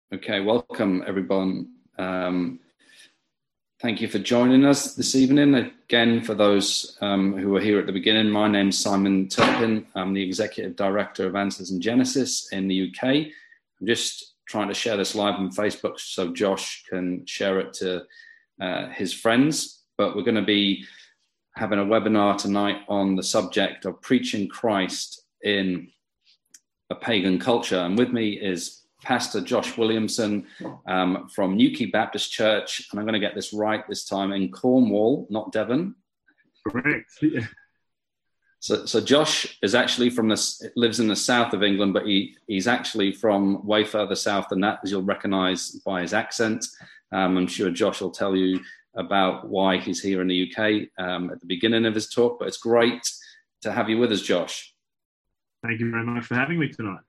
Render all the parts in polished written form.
Okay, welcome everyone. Thank you for joining us this evening. Again, for those who were here at the beginning, my name's Simon Turpin. I'm the Executive Director of Answers in Genesis in the UK. I'm just trying to share this live on Facebook so Josh can share it to his friends. But we're going to be having a webinar tonight on the subject of preaching Christ in a pagan culture. And with me is Pastor Josh Williamson from Newquay Baptist Church, and I'm going to get this right this time, in Cornwall, not Devon. Correct. Yeah. So Josh is actually lives in the south of England, but he's actually from way further south than that, as you'll recognise by his accent. I'm sure Josh will tell you about why he's here in the UK at the beginning of his talk, but it's great to have you with us, Josh. Thank you very much for having me tonight.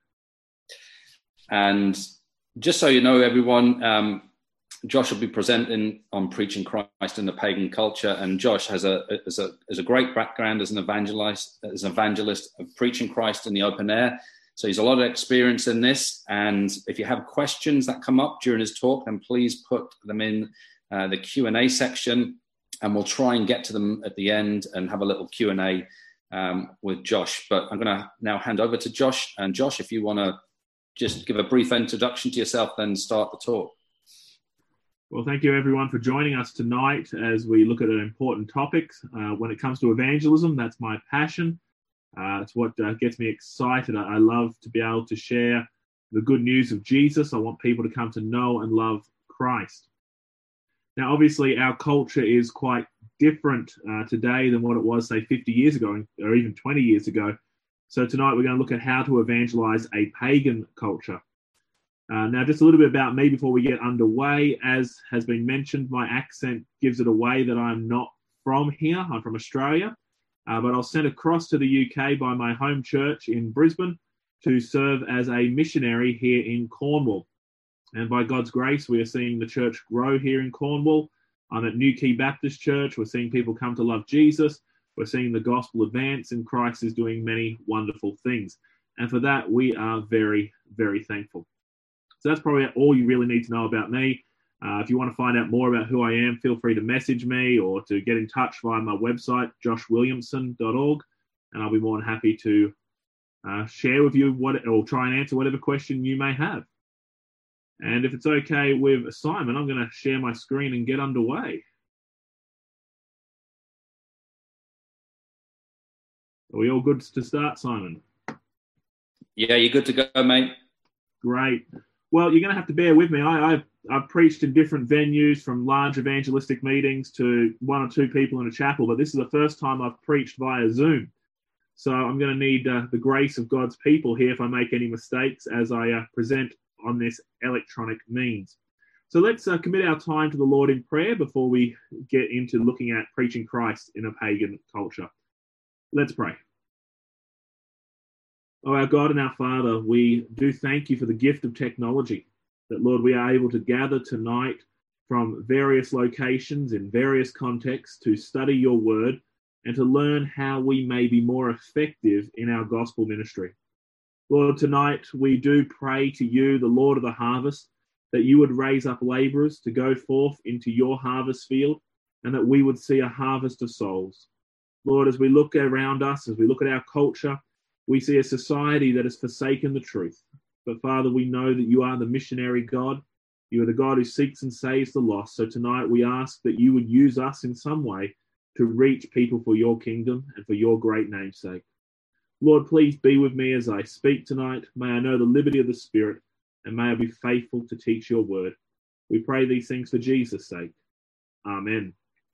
And just so you know, everyone, Josh will be presenting on preaching Christ in the pagan culture. And Josh has a great background as an evangelist of preaching Christ in the open air. So he's a lot of experience in this. And if you have questions that come up during his talk, then please put them in the Q&A section, and we'll try and get to them at the end and have a little Q&A with Josh. But I'm going to now hand over to Josh. And Josh, if you want to just give a brief introduction to yourself, then start the talk. Well, thank you everyone for joining us tonight as we look at an important topic. When it comes to evangelism, that's my passion. It's what gets me excited. I love to be able to share the good news of Jesus. I want people to come to know and love Christ. Now, obviously, our culture is quite different today than what it was, say, 50 years ago or even 20 years ago. So tonight we're going to look at how to evangelize a pagan culture. Now, just a little bit about me before we get underway. As has been mentioned, my accent gives it away that I'm not from here. I'm from Australia, but I was sent across to the UK by my home church in Brisbane to serve as a missionary here in Cornwall. And by God's grace, we are seeing the church grow here in Cornwall. I'm at Newquay Baptist Church. We're seeing people come to love Jesus. We're seeing the gospel advance, and Christ is doing many wonderful things. And for that, we are very, very thankful. So that's probably all you really need to know about me. If you want to find out more about who I am, feel free to message me or to get in touch via my website, joshwilliamson.org, and I'll be more than happy to share with you or try and answer whatever question you may have. And if it's okay with Simon, I'm going to share my screen and get underway. Are we all good to start, Simon? Yeah, you're good to go, mate. Great. Well, you're going to have to bear with me. I've preached in different venues, from large evangelistic meetings to one or two people in a chapel, but this is the first time I've preached via Zoom. So I'm going to need the grace of God's people here if I make any mistakes as I present on this electronic means. So let's commit our time to the Lord in prayer before we get into looking at preaching Christ in a pagan culture. Let's pray. Oh, our God and our Father, we do thank you for the gift of technology, that, Lord, we are able to gather tonight from various locations in various contexts to study your word and to learn how we may be more effective in our gospel ministry. Lord, tonight we do pray to you, the Lord of the harvest, that you would raise up laborers to go forth into your harvest field, and that we would see a harvest of souls. Lord, as we look around us, as we look at our culture, we see a society that has forsaken the truth. But Father, we know that you are the missionary God. You are the God who seeks and saves the lost. So tonight we ask that you would use us in some way to reach people for your kingdom and for your great name's sake. Lord, please be with me as I speak tonight. May I know the liberty of the Spirit, and may I be faithful to teach your word. We pray these things for Jesus' sake. Amen.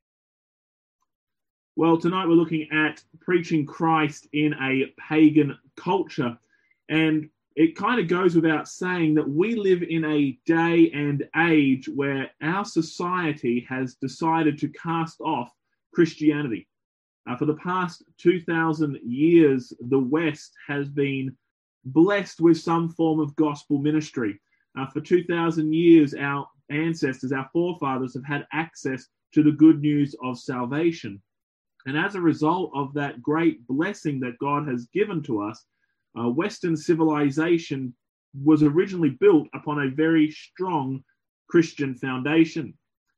Well, tonight we're looking at preaching Christ in a pagan culture. And it kind of goes without saying that we live in a day and age where our society has decided to cast off Christianity. For the past 2,000 years, the West has been blessed with some form of gospel ministry. For 2,000 years, our ancestors, our forefathers, have had access to the good news of salvation. And as a result of that great blessing that God has given to us, Western civilization was originally built upon a very strong Christian foundation.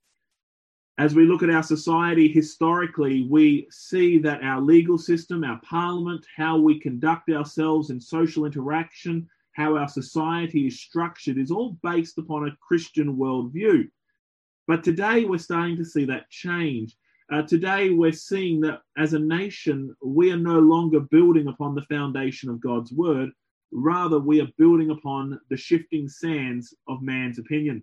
As we look at our society historically, we see that our legal system, our parliament, how we conduct ourselves in social interaction, how our society is structured, is all based upon a Christian worldview. But today we're starting to see that change. Today we're seeing that as a nation, we are no longer building upon the foundation of God's word. Rather, we are building upon the shifting sands of man's opinion.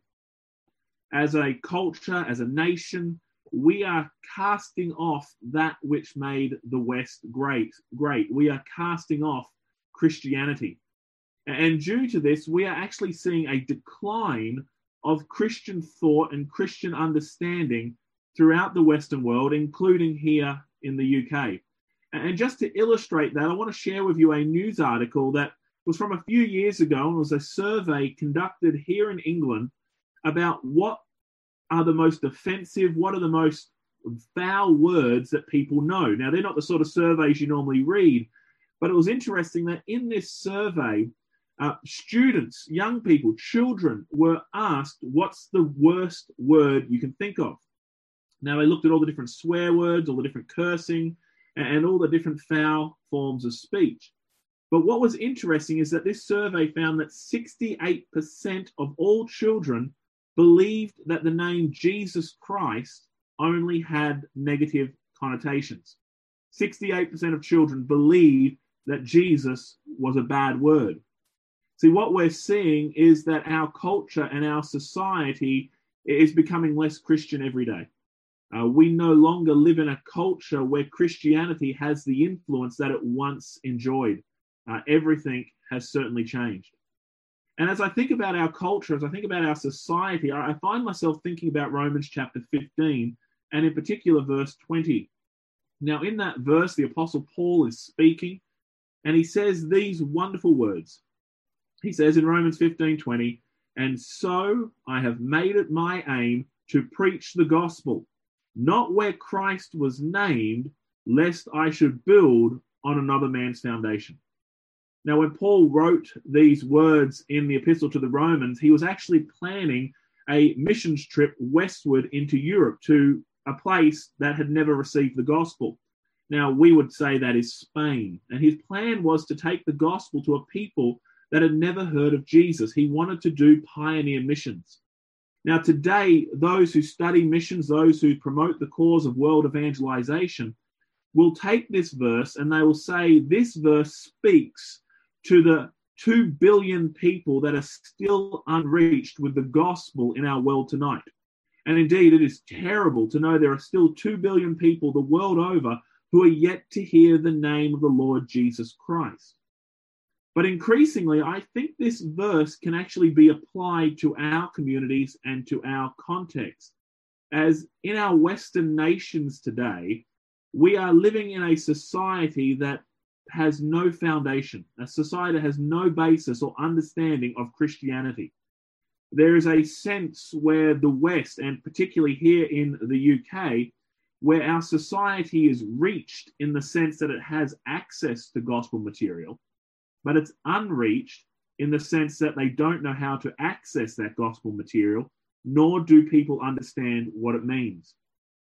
As a culture, as a nation, we are casting off that which made the West great. We are casting off Christianity. And due to this, we are actually seeing a decline of Christian thought and Christian understanding throughout the Western world, including here in the UK. And just to illustrate that, I want to share with you a news article that was from a few years ago, and was a survey conducted here in England about what are the most offensive, what are the most foul words that people know. Now, they're not the sort of surveys you normally read, but it was interesting that in this survey, students, young people, children were asked, what's the worst word you can think of? Now, they looked at all the different swear words, all the different cursing, and all the different foul forms of speech. But what was interesting is that this survey found that 68% of all children believed that the name Jesus Christ only had negative connotations. 68% of children believed that Jesus was a bad word. See, what we're seeing is that our culture and our society is becoming less Christian every day. We no longer live in a culture where Christianity has the influence that it once enjoyed. Everything has certainly changed. And as I think about our culture, as I think about our society, I find myself thinking about Romans chapter 15, and in particular verse 20. Now, in that verse, the Apostle Paul is speaking, and he says these wonderful words. He says in Romans 15:20, "And so I have made it my aim to preach the gospel, not where Christ was named, lest I should build on another man's foundation." Now, when Paul wrote these words in the epistle to the Romans, he was actually planning a missions trip westward into Europe to a place that had never received the gospel. Now, we would say that is Spain. And his plan was to take the gospel to a people that had never heard of Jesus. He wanted to do pioneer missions. Now, today, those who study missions, those who promote the cause of world evangelization, will take this verse and they will say this verse speaks to the 2 billion people that are still unreached with the gospel in our world tonight. And indeed, it is terrible to know there are still 2 billion people the world over who are yet to hear the name of the Lord Jesus Christ. But increasingly, I think this verse can actually be applied to our communities and to our context. As in our Western nations today, we are living in a society that has no foundation. A society that has no basis or understanding of Christianity. There is a sense where the West, and particularly here in the UK, where our society is reached in the sense that it has access to gospel material, but it's unreached in the sense that they don't know how to access that gospel material, nor do people understand what it means.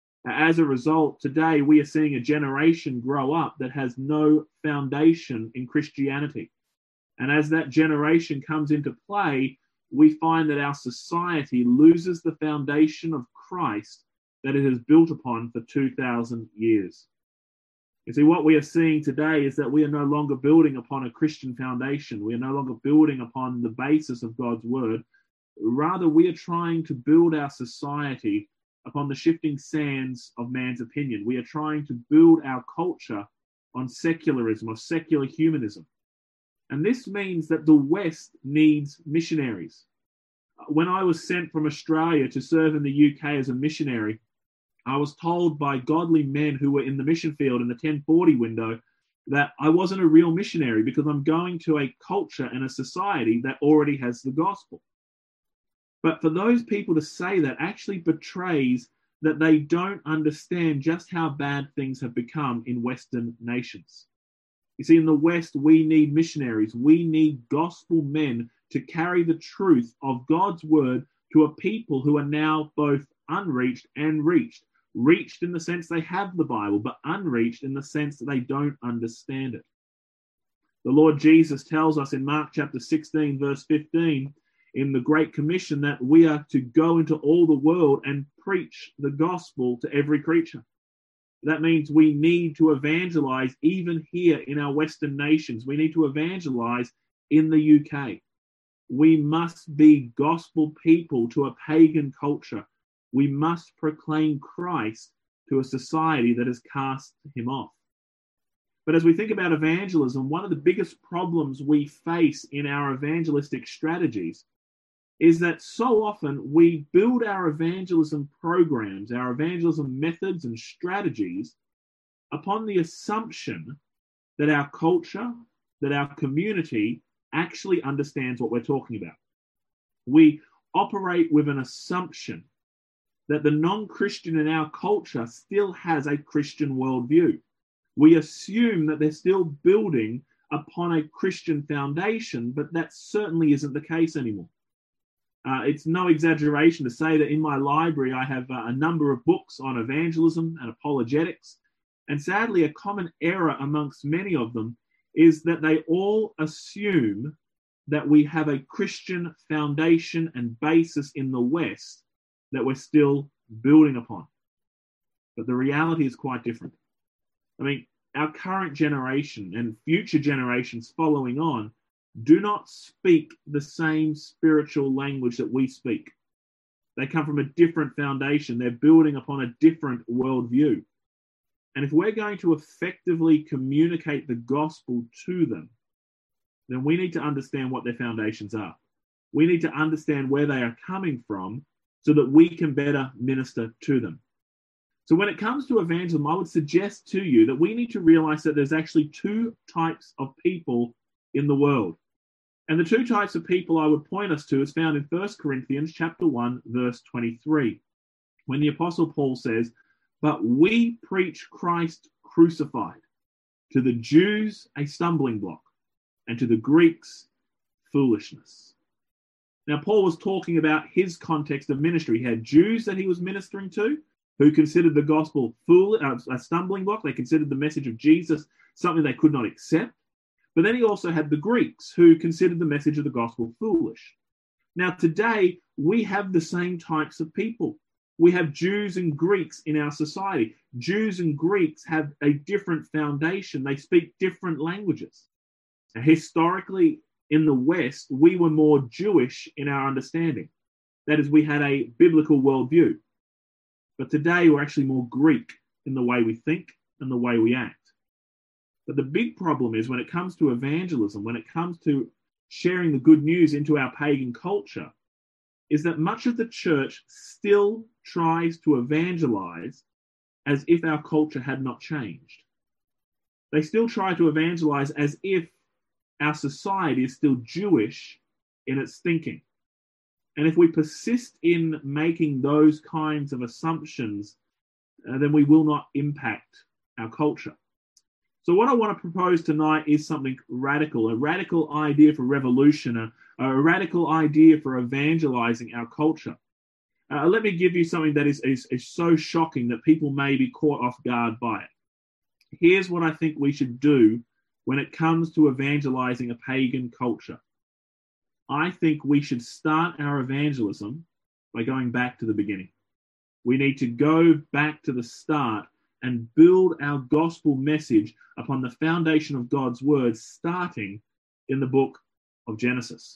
As a result, today we are seeing a generation grow up that has no foundation in Christianity. And as that generation comes into play, we find that our society loses the foundation of Christ that it has built upon for 2,000 years. You see, what we are seeing today is that we are no longer building upon a Christian foundation. We are no longer building upon the basis of God's word. Rather, we are trying to build our society upon the shifting sands of man's opinion. We are trying to build our culture on secularism or secular humanism. And this means that the West needs missionaries. When I was sent from Australia to serve in the UK as a missionary, I was told by godly men who were in the mission field in the 1040 window that I wasn't a real missionary because I'm going to a culture and a society that already has the gospel. But for those people to say that actually betrays that they don't understand just how bad things have become in Western nations. You see, in the West, we need missionaries. We need gospel men to carry the truth of God's word to a people who are now both unreached and reached. Reached in the sense they have the Bible, but unreached in the sense that they don't understand it. The Lord Jesus tells us in Mark chapter 16, verse 15, in the Great Commission, that we are to go into all the world and preach the gospel to every creature. That means we need to evangelize even here in our Western nations. We need to evangelize in the UK. We must be gospel people to a pagan culture. We must proclaim Christ to a society that has cast him off. But as we think about evangelism, one of the biggest problems we face in our evangelistic strategies is that so often we build our evangelism programs, our evangelism methods and strategies upon the assumption that our culture, that our community actually understands what we're talking about. We operate with an assumption that the non-Christian in our culture still has a Christian worldview. We assume that they're still building upon a Christian foundation, but that certainly isn't the case anymore. It's no exaggeration to say that in my library I have a number of books on evangelism and apologetics, and sadly a common error amongst many of them is that they all assume that we have a Christian foundation and basis in the West that we're still building upon. But the reality is quite different. I mean, our current generation and future generations following on do not speak the same spiritual language that we speak. They come from a different foundation. They're building upon a different worldview. And if we're going to effectively communicate the gospel to them, then we need to understand what their foundations are. We need to understand where they are coming from so that we can better minister to them. So when it comes to evangelism, I would suggest to you that we need to realize that there's actually two types of people in the world. And the two types of people I would point us to is found in 1 Corinthians chapter 1, verse 23, when the Apostle Paul says, "But we preach Christ crucified, to the Jews a stumbling block, and to the Greeks foolishness." Now, Paul was talking about his context of ministry. He had Jews that he was ministering to who considered the gospel a stumbling block. They considered the message of Jesus something they could not accept. But then he also had the Greeks who considered the message of the gospel foolish. Now, today, we have the same types of people. We have Jews and Greeks in our society. Jews and Greeks have a different foundation. They speak different languages. Now, historically, in the West, we were more Jewish in our understanding. That is, we had a biblical worldview. But today, we're actually more Greek in the way we think and the way we act. But the big problem is when it comes to evangelism, when it comes to sharing the good news into our pagan culture, is that much of the church still tries to evangelize as if our culture had not changed. They still try to evangelize as if our society is still Jewish in its thinking. And if we persist in making those kinds of assumptions, then we will not impact our culture. So what I want to propose tonight is something radical, a radical idea for revolution, a radical idea for evangelizing our culture. Let me give you something that is so shocking that people may be caught off guard by it. Here's what I think we should do when it comes to evangelizing a pagan culture. I think we should start our evangelism by going back to the beginning. We need to go back to the start and build our gospel message upon the foundation of God's word, starting in the book of Genesis.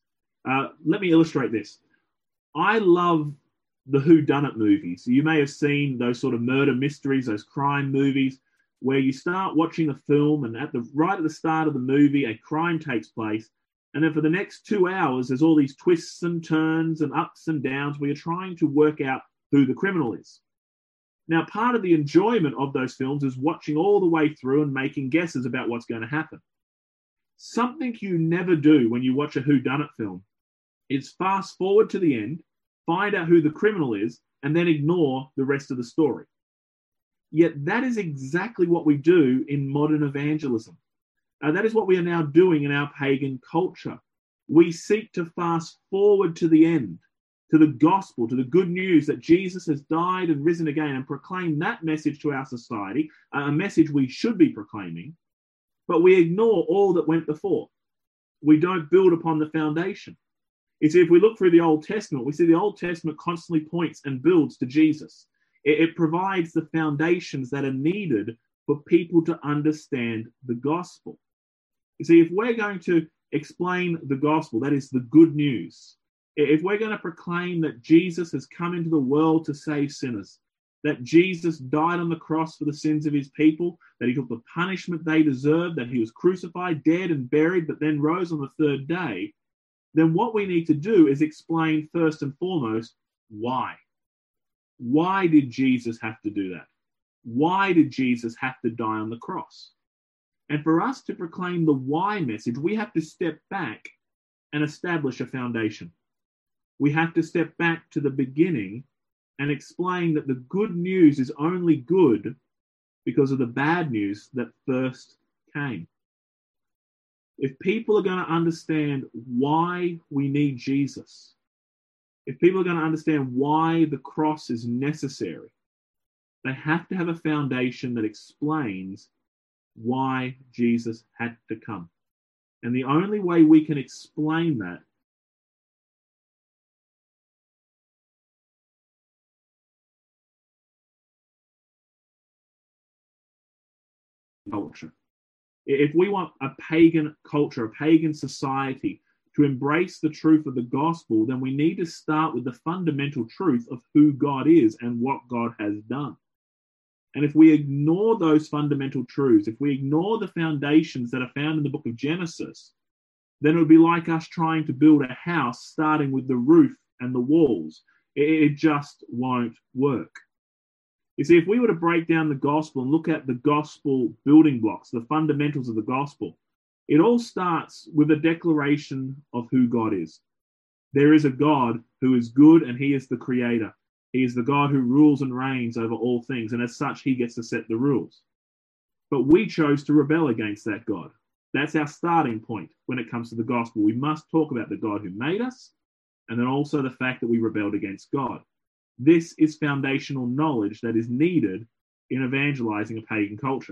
Let me illustrate this. I love the whodunit movies. You may have seen those sort of murder mysteries, those crime movies, where you start watching a film and right at the start of the movie, a crime takes place. And then for the next 2 hours, there's all these twists and turns and ups and downs where you're trying to work out who the criminal is. Now, part of the enjoyment of those films is watching all the way through and making guesses about what's going to happen. Something you never do when you watch a whodunit film is fast forward to the end, find out who the criminal is, and then ignore the rest of the story. Yet that is exactly what we do in modern evangelism. That is what we are now doing in our pagan culture. We seek to fast forward to the end, to the gospel, to the good news that Jesus has died and risen again, and proclaim that message to our society, a message we should be proclaiming, but we ignore all that went before. We don't build upon the foundation. You see, if we look through the Old Testament, we see the Old Testament constantly points and builds to Jesus. It provides the foundations that are needed for people to understand the gospel. You see, if we're going to explain the gospel, that is the good news, if we're going to proclaim that Jesus has come into the world to save sinners, that Jesus died on the cross for the sins of his people, that he took the punishment they deserved, that he was crucified, dead and buried, but then rose on the third day, then what we need to do is explain first and foremost why. Why did Jesus have to do that? Why did Jesus have to die on the cross? And for us to proclaim the why message, we have to step back and establish a foundation. We have to step back to the beginning and explain that the good news is only good because of the bad news that first came. If people are going to understand why we need Jesus, if people are going to understand why the cross is necessary, they have to have a foundation that explains why Jesus had to come. And the only way we can explain that culture. If we want a pagan culture, a pagan society to embrace the truth of the gospel, then we need to start with the fundamental truth of who God is and what God has done. And if we ignore those fundamental truths, if we ignore the foundations that are found in the book of Genesis, then it would be like us trying to build a house starting with the roof and the walls. It just won't work. You see, if we were to break down the gospel and look at the gospel building blocks, the fundamentals of the gospel, it all starts with a declaration of who God is. There is a God who is good, and he is the creator. He is the God who rules and reigns over all things, and as such, he gets to set the rules. But we chose to rebel against that God. That's our starting point when it comes to the gospel. We must talk about the God who made us, and then also the fact that we rebelled against God. This is foundational knowledge that is needed in evangelizing a pagan culture.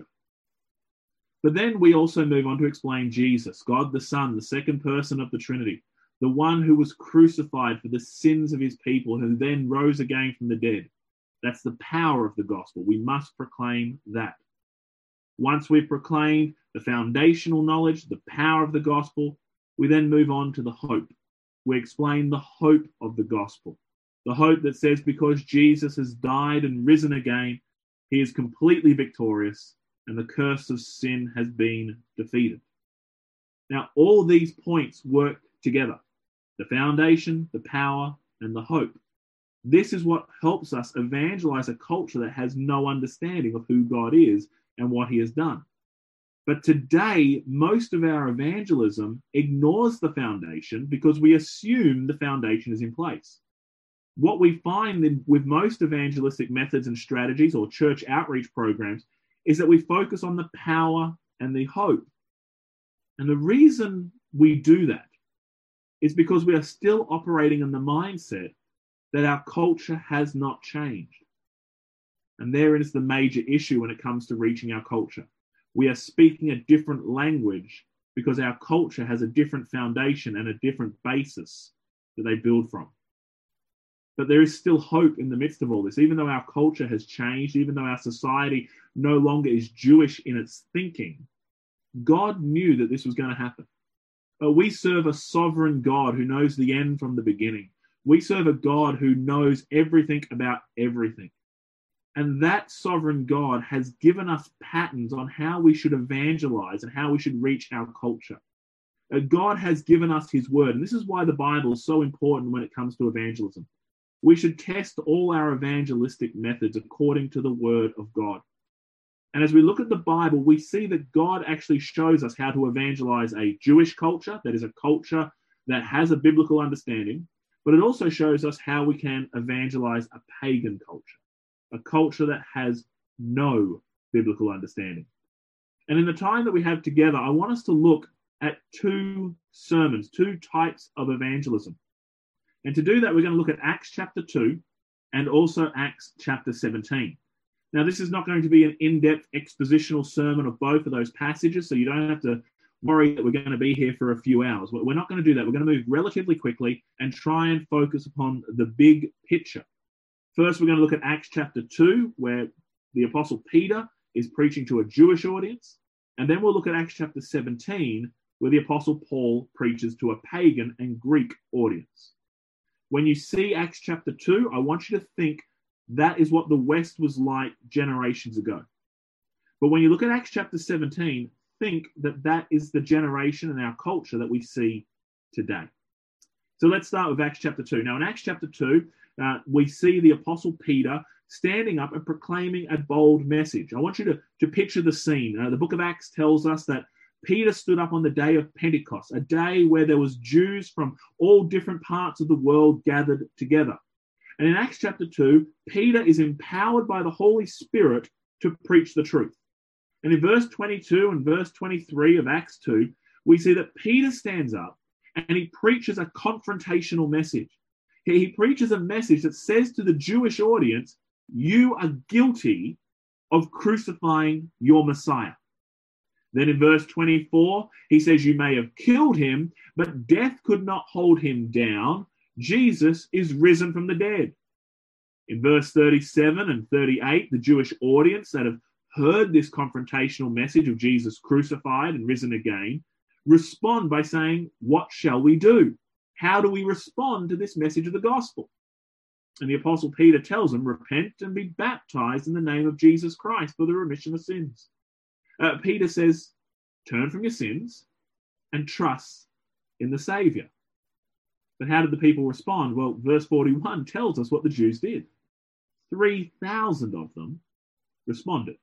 But then we also move on to explain Jesus, God the Son, the second person of the Trinity, the one who was crucified for the sins of his people, who then rose again from the dead. That's the power of the gospel. We must proclaim that. Once we've proclaimed the foundational knowledge, the power of the gospel, we then move on to the hope. We explain the hope of the gospel. The hope that says because Jesus has died and risen again, he is completely victorious and the curse of sin has been defeated. Now, all these points work together. The foundation, the power, and the hope. This is what helps us evangelize a culture that has no understanding of who God is and what he has done. But today, most of our evangelism ignores the foundation because we assume the foundation is in place. What we find with most evangelistic methods and strategies or church outreach programs is that we focus on the power and the hope. And the reason we do that is because we are still operating in the mindset that our culture has not changed. And therein is the major issue when it comes to reaching our culture. We are speaking a different language because our culture has a different foundation and a different basis that they build from. But there is still hope in the midst of all this. Even though our culture has changed, even though our society no longer is Jewish in its thinking, God knew that this was going to happen. But we serve a sovereign God who knows the end from the beginning. We serve a God who knows everything about everything. And that sovereign God has given us patterns on how we should evangelize and how we should reach our culture. God has given us his word. And this is why the Bible is so important when it comes to evangelism. We should test all our evangelistic methods according to the word of God. And as we look at the Bible, we see that God actually shows us how to evangelize a Jewish culture, that is a culture that has a biblical understanding, but it also shows us how we can evangelize a pagan culture, a culture that has no biblical understanding. And in the time that we have together, I want us to look at two sermons, two types of evangelism. And to do that, we're going to look at Acts chapter 2 and also Acts chapter 17. Now, this is not going to be an in-depth expositional sermon of both of those passages, so you don't have to worry that we're going to be here for a few hours. We're not going to do that. We're going to move relatively quickly and try and focus upon the big picture. First, we're going to look at Acts chapter 2, where the Apostle Peter is preaching to a Jewish audience. And then we'll look at Acts chapter 17, where the Apostle Paul preaches to a pagan and Greek audience. When you see Acts chapter 2, I want you to think that is what the West was like generations ago. But when you look at Acts chapter 17, think that that is the generation and our culture that we see today. So let's start with Acts chapter 2. Now, in Acts chapter 2, we see the Apostle Peter standing up and proclaiming a bold message. I want you to picture the scene. The book of Acts tells us that Peter stood up on the day of Pentecost, a day where there was Jews from all different parts of the world gathered together. And in Acts chapter 2, Peter is empowered by the Holy Spirit to preach the truth. And in verse 22 and verse 23 of Acts 2, we see that Peter stands up and he preaches a confrontational message. He preaches a message that says to the Jewish audience, you are guilty of crucifying your Messiah. Then in verse 24, he says, you may have killed him, but death could not hold him down. Jesus is risen from the dead. In verse 37 and 38, the Jewish audience that have heard this confrontational message of Jesus crucified and risen again respond by saying, what shall we do? How do we respond to this message of the gospel? And the Apostle Peter tells them, repent and be baptized in the name of Jesus Christ for the remission of sins. Peter says, turn from your sins and trust in the Savior. But how did the people respond? Well, verse 41 tells us what the Jews did. 3,000 of them responded.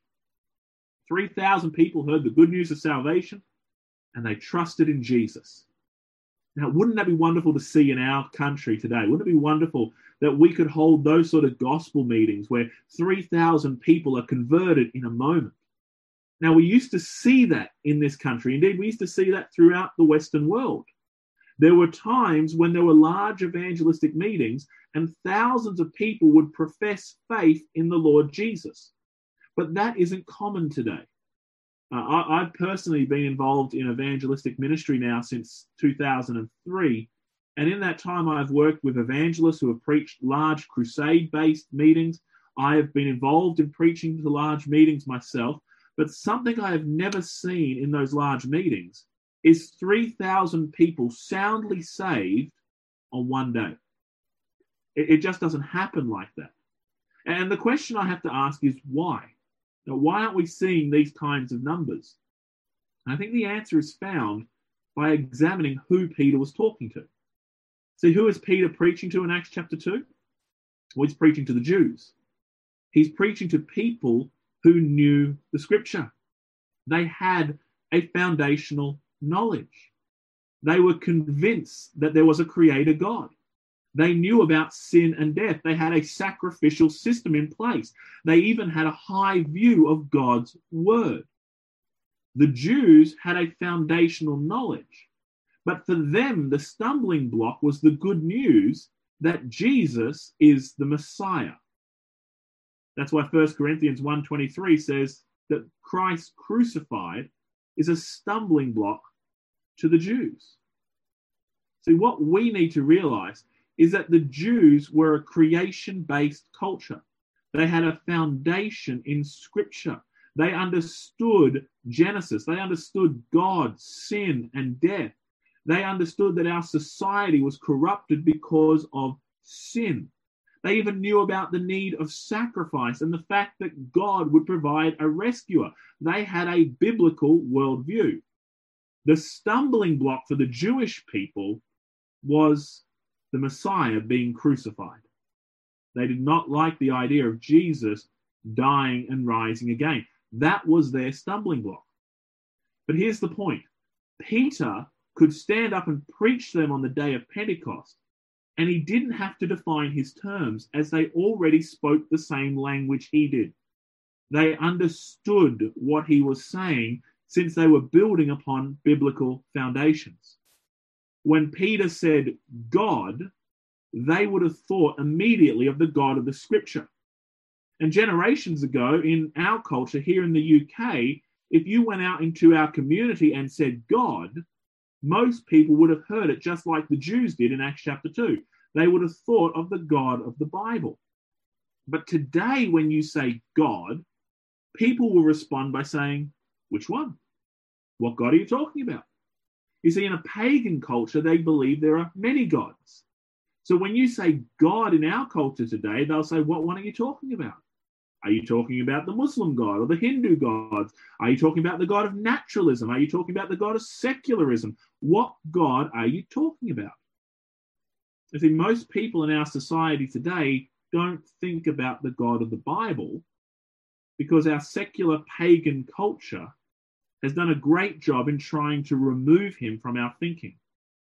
3,000 people heard the good news of salvation and they trusted in Jesus. Now, wouldn't that be wonderful to see in our country today? Wouldn't it be wonderful that we could hold those sort of gospel meetings where 3,000 people are converted in a moment? Now, we used to see that in this country. Indeed, we used to see that throughout the Western world. There were times when there were large evangelistic meetings and thousands of people would profess faith in the Lord Jesus. But that isn't common today. I've personally been involved in evangelistic ministry now since 2003. And in that time, I've worked with evangelists who have preached large crusade-based meetings. I have been involved in preaching to large meetings myself. But something I have never seen in those large meetings is 3,000 people soundly saved on one day. It just doesn't happen like that. And the question I have to ask is why? Now, why aren't we seeing these kinds of numbers? And I think the answer is found by examining who Peter was talking to. See, who is Peter preaching to in Acts chapter 2? Well, he's preaching to the Jews. He's preaching to people who knew the scripture. They had a foundational knowledge. They were convinced that there was a creator God. They knew about sin and death. They had a sacrificial system in place. They even had a high view of God's word. The Jews had a foundational knowledge. But for them, the stumbling block was the good news that Jesus is the Messiah. That's why 1 Corinthians 1:23 says that Christ crucified is a stumbling block to the Jews. See, what we need to realize is that the Jews were a creation-based culture. They had a foundation in Scripture. They understood Genesis. They understood God, sin, and death. They understood that our society was corrupted because of sin. They even knew about the need of sacrifice and the fact that God would provide a rescuer. They had a biblical worldview. The stumbling block for the Jewish people was the Messiah being crucified. They did not like the idea of Jesus dying and rising again. That was their stumbling block. But here's the point. Peter could stand up and preach to them on the day of Pentecost, and he didn't have to define his terms, as they already spoke the same language he did. They understood what he was saying since they were building upon biblical foundations. When Peter said God, they would have thought immediately of the God of the Scripture. And generations ago, in our culture here in the UK, if you went out into our community and said God, most people would have heard it just like the Jews did in Acts chapter 2. They would have thought of the God of the Bible. But today, when you say God, people will respond by saying, which one? What God are you talking about? You see, in a pagan culture, they believe there are many gods. So when you say God in our culture today, they'll say, what one are you talking about? Are you talking about the Muslim God or the Hindu gods? Are you talking about the God of naturalism? Are you talking about the God of secularism? What God are you talking about? I think most people in our society today don't think about the God of the Bible because our secular pagan culture has done a great job in trying to remove him from our thinking.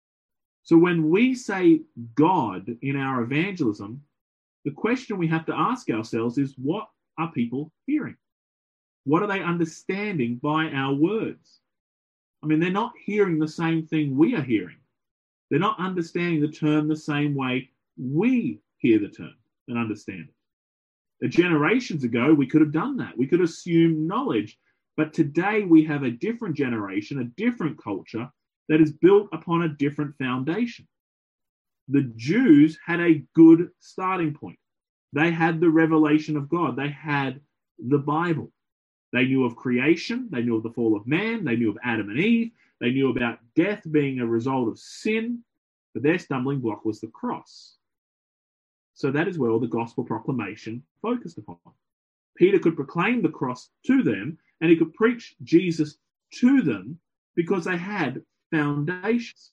So when we say God in our evangelism, the question we have to ask ourselves is, what are people hearing? What are they understanding by our words? I mean, they're not hearing the same thing we are hearing. They're not understanding the term the same way we hear the term and understand it. Generations ago, we could have done that. We could assume knowledge. But today we have a different generation, a different culture that is built upon a different foundation. The Jews had a good starting point. They had the revelation of God. They had the Bible. They knew of creation. They knew of the fall of man. They knew of Adam and Eve. They knew about death being a result of sin. But their stumbling block was the cross. So that is where all the gospel proclamation focused upon. Peter could proclaim the cross to them, and he could preach Jesus to them because they had foundations.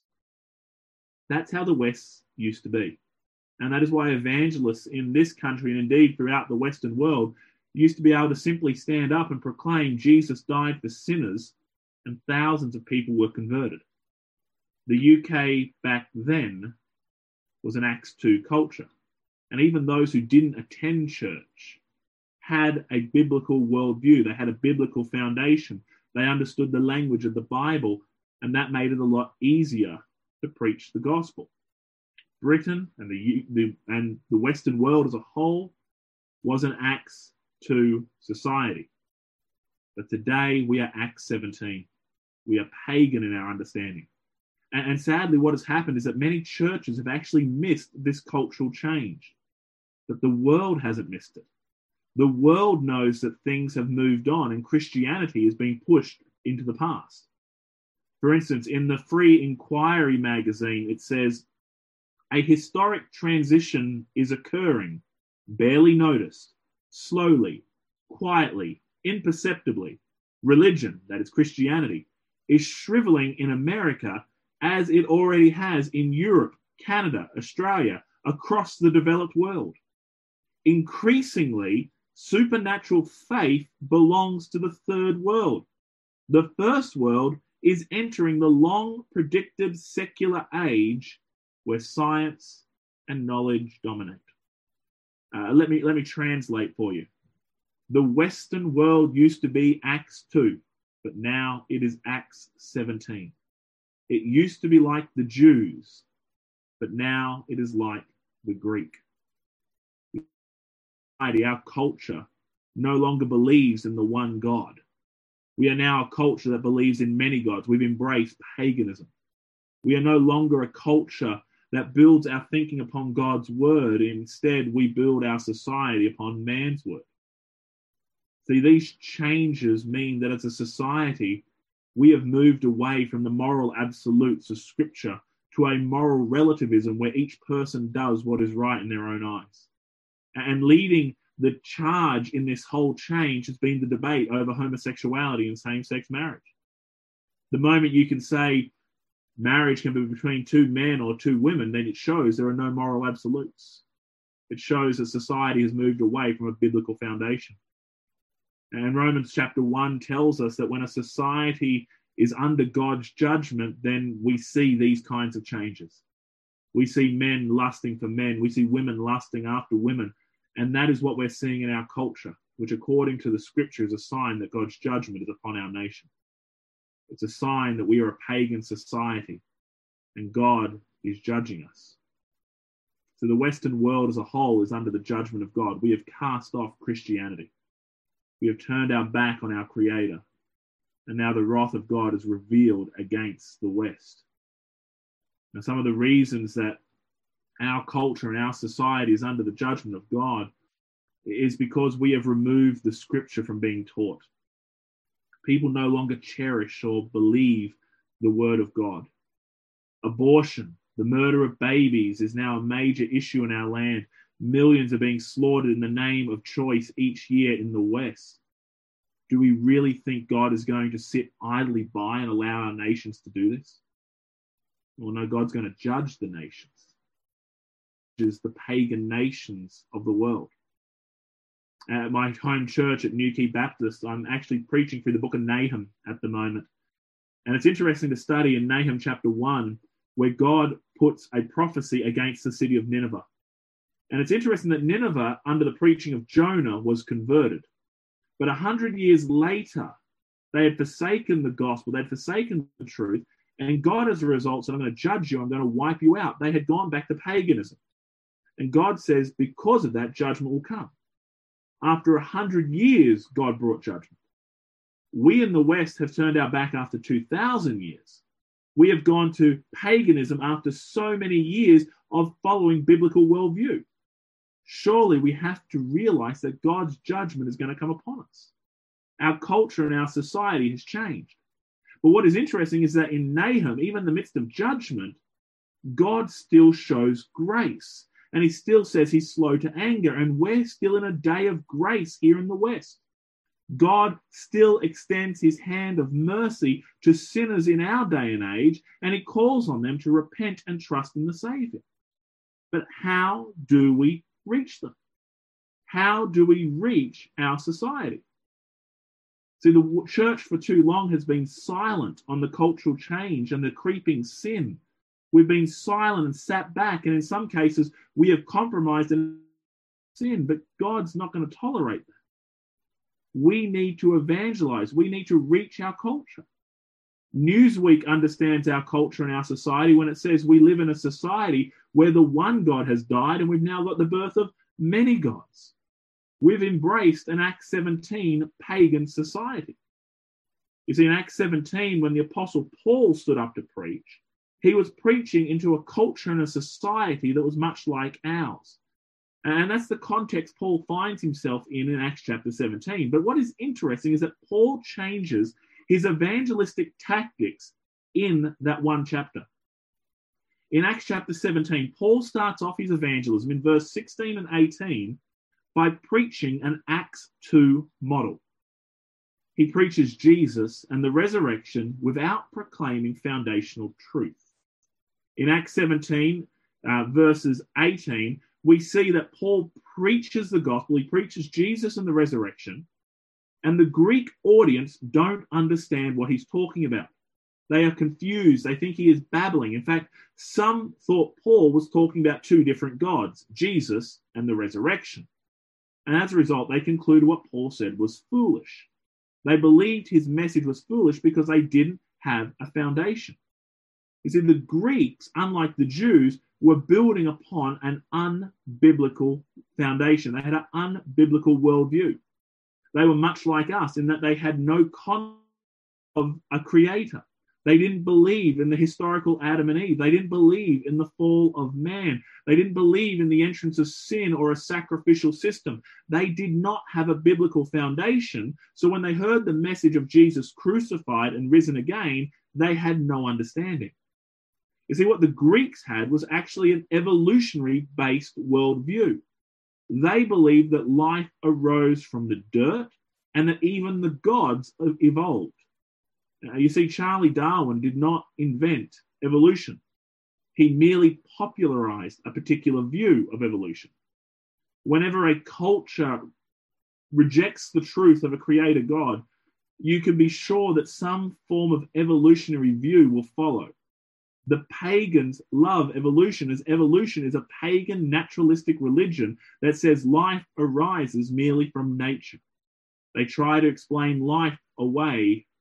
That's how the West used to be. And that is why evangelists in this country, and indeed throughout the Western world, used to be able to simply stand up and proclaim Jesus died for sinners, and thousands of people were converted. The UK back then was an Acts 2 culture. And even those who didn't attend church had a biblical worldview. They had a biblical foundation. They understood the language of the Bible, and that made it a lot easier to preach the gospel. Britain and the Western world as a whole was an Acts 2 society. But today we are Acts 17. We are pagan in our understanding. And sadly, what has happened is that many churches have actually missed this cultural change. But the world hasn't missed it. The world knows that things have moved on and Christianity is being pushed into the past. For instance, in the Free Inquiry magazine, it says, a historic transition is occurring, barely noticed, slowly, quietly, imperceptibly. Religion, that is Christianity, is shriveling in America as it already has in Europe, Canada, Australia, across the developed world. Increasingly, supernatural faith belongs to the third world. The first world is entering the long predicted secular age where science and knowledge dominate. Let me translate for you. The Western world used to be Acts 2, but now it is Acts 17. It used to be like the Jews, but now it is like the Greek. Our culture no longer believes in the one God. We are now a culture that believes in many gods. We've embraced paganism. We are no longer a culture that builds our thinking upon God's word. Instead, we build our society upon man's word. See, these changes mean that as a society, we have moved away from the moral absolutes of Scripture to a moral relativism where each person does what is right in their own eyes. And leading the charge in this whole change has been the debate over homosexuality and same-sex marriage. The moment you can say marriage can be between two men or two women, then it shows there are no moral absolutes. It shows that society has moved away from a biblical foundation. And Romans chapter 1 tells us that when a society is under God's judgment, then we see these kinds of changes. We see men lusting for men. We see women lusting after women. And that is what we're seeing in our culture, which according to the scripture is a sign that God's judgment is upon our nation. It's a sign that we are a pagan society and God is judging us. So the Western world as a whole is under the judgment of God. We have cast off Christianity. We have turned our back on our Creator. And now the wrath of God is revealed against the West. Now, some of the reasons that our culture and our society is under the judgment of God is because we have removed the scripture from being taught. People no longer cherish or believe the word of God. Abortion, the murder of babies, is now a major issue in our land. Millions are being slaughtered in the name of choice each year in the West. Do we really think God is going to sit idly by and allow our nations to do this? Well, no, God's going to judge the nations. Judges the pagan nations of the world. At my home church at New Key Baptist, I'm actually preaching through the book of Nahum at the moment. And it's interesting to study in Nahum chapter 1, where God puts a prophecy against the city of Nineveh. And it's interesting that Nineveh, under the preaching of Jonah, was converted. But 100 years later, they had forsaken the gospel, they'd forsaken the truth, and God, as a result, said, I'm going to judge you, I'm going to wipe you out. They had gone back to paganism. And God says, because of that, judgment will come. After 100 years, God brought judgment. We in the West have turned our back after 2,000 years. We have gone to paganism after so many years of following biblical worldview. Surely we have to realize that God's judgment is going to come upon us. Our culture and our society has changed. But what is interesting is that in Nahum, even in the midst of judgment, God still shows grace. And he still says he's slow to anger. And we're still in a day of grace here in the West. God still extends his hand of mercy to sinners in our day and age, and he calls on them to repent and trust in the Savior. But how do we reach them? How do we reach our society? See, the church for too long has been silent on the cultural change and the creeping sin. We've been silent and sat back, and in some cases, we have compromised in sin, but God's not going to tolerate that. We need to evangelize. We need to reach our culture. Newsweek understands our culture and our society when it says we live in a society where the one God has died and we've now got the birth of many gods. We've embraced an Acts 17 pagan society. You see, in Acts 17, when the Apostle Paul stood up to preach, he was preaching into a culture and a society that was much like ours. And that's the context Paul finds himself in Acts chapter 17. But what is interesting is that Paul changes his evangelistic tactics in that one chapter. In Acts chapter 17, Paul starts off his evangelism in verse 16 and 18 by preaching an Acts 2 model. He preaches Jesus and the resurrection without proclaiming foundational truth. In Acts 17, verses 18, we see that Paul preaches the gospel. He preaches Jesus and the resurrection, and the Greek audience don't understand what he's talking about. They are confused. They think he is babbling. In fact, some thought Paul was talking about two different gods, Jesus and the resurrection. And as a result, they concluded what Paul said was foolish. They believed his message was foolish because they didn't have a foundation. You see, the Greeks, unlike the Jews, were building upon an unbiblical foundation. They had an unbiblical worldview. They were much like us in that they had no concept of a creator. They didn't believe in the historical Adam and Eve. They didn't believe in the fall of man. They didn't believe in the entrance of sin or a sacrificial system. They did not have a biblical foundation. So when they heard the message of Jesus crucified and risen again, they had no understanding. You see, what the Greeks had was actually an evolutionary-based worldview. They believed that life arose from the dirt and that even the gods evolved. You see, Charlie Darwin did not invent evolution. He merely popularized a particular view of evolution. Whenever a culture rejects the truth of a creator God, you can be sure that some form of evolutionary view will follow. The pagans love evolution, as evolution is a pagan naturalistic religion that says life arises merely from nature. They try to explain life away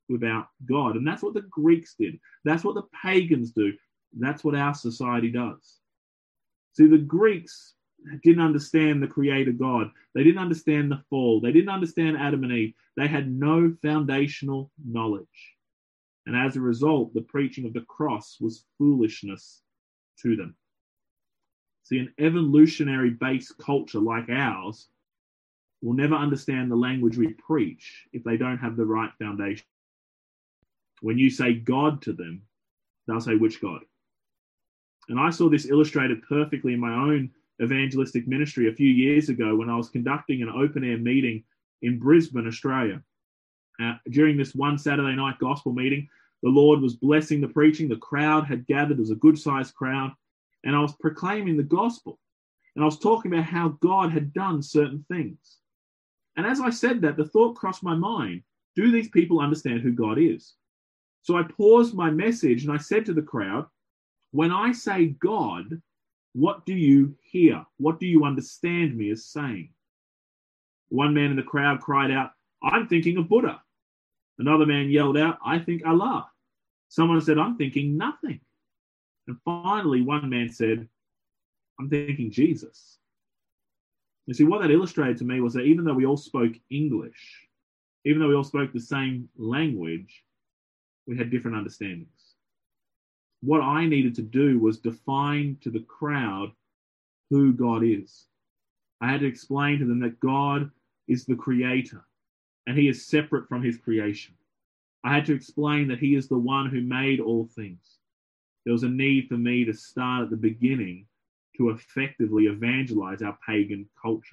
without God. And that's what the Greeks did. That's what the pagans do. That's what our society does. See, the Greeks didn't understand the Creator God. They didn't understand the fall. They didn't understand Adam and Eve. They had no foundational knowledge. And as a result, the preaching of the cross was foolishness to them. See, an evolutionary-based culture like ours will never understand the language we preach if they don't have the right foundation. When you say God to them, they'll say, which God? And I saw this illustrated perfectly in my own evangelistic ministry a few years ago when I was conducting an open-air meeting in Brisbane, Australia. During this one Saturday night gospel meeting, the Lord was blessing the preaching. The crowd had gathered. It was a good-sized crowd. And I was proclaiming the gospel. And I was talking about how God had done certain things. And as I said that, the thought crossed my mind, do these people understand who God is? So I paused my message and I said to the crowd, when I say God, what do you hear? What do you understand me as saying? One man in the crowd cried out, I'm thinking of Buddha. Another man yelled out, I think Allah. Someone said, I'm thinking nothing. And finally, one man said, I'm thinking Jesus. You see, what that illustrated to me was that even though we all spoke English, even though we all spoke the same language, we had different understandings. What I needed to do was define to the crowd who God is. I had to explain to them that God is the creator and he is separate from his creation. I had to explain that he is the one who made all things. There was a need for me to start at the beginning to effectively evangelize our pagan culture.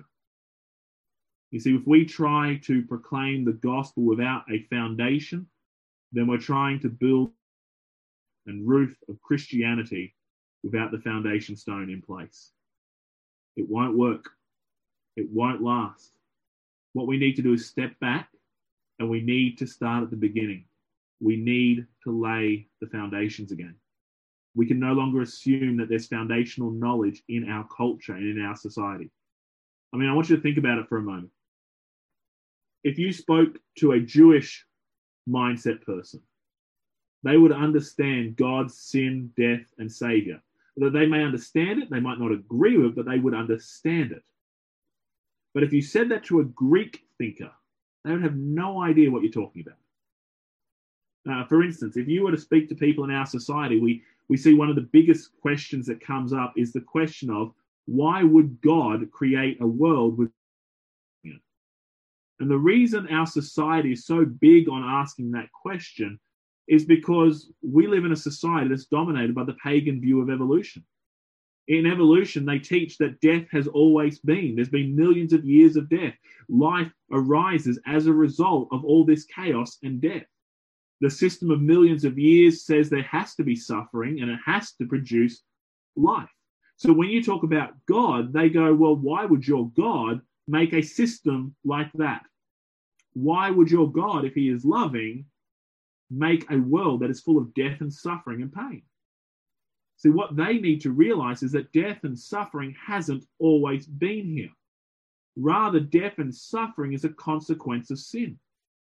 You see, if we try to proclaim the gospel without a foundation, then we're trying to build a roof of Christianity without the foundation stone in place. It won't work. It won't last. What we need to do is step back and we need to start at the beginning. We need to lay the foundations again. We can no longer assume that there's foundational knowledge in our culture and in our society. I mean, I want you to think about it for a moment. If you spoke to a Jewish mindset person, they would understand God's sin, death, and Savior. That they may understand it, they might not agree with it, but they would understand it. But if you said that to a Greek thinker, they would have no idea what you're talking about. For instance, if you were to speak to people in our society, we see one of the biggest questions that comes up is the question of why would God create a world with it? And the reason our society is so big on asking that question is because we live in a society that's dominated by the pagan view of evolution. In evolution, they teach that death has always been. There's been millions of years of death. Life arises as a result of all this chaos and death. The system of millions of years says there has to be suffering and it has to produce life. So when you talk about God, they go, well, why would your God make a system like that? Why would your God, if he is loving, make a world that is full of death and suffering and pain? See, what they need to realize is that death and suffering hasn't always been here. Rather, death and suffering is a consequence of sin.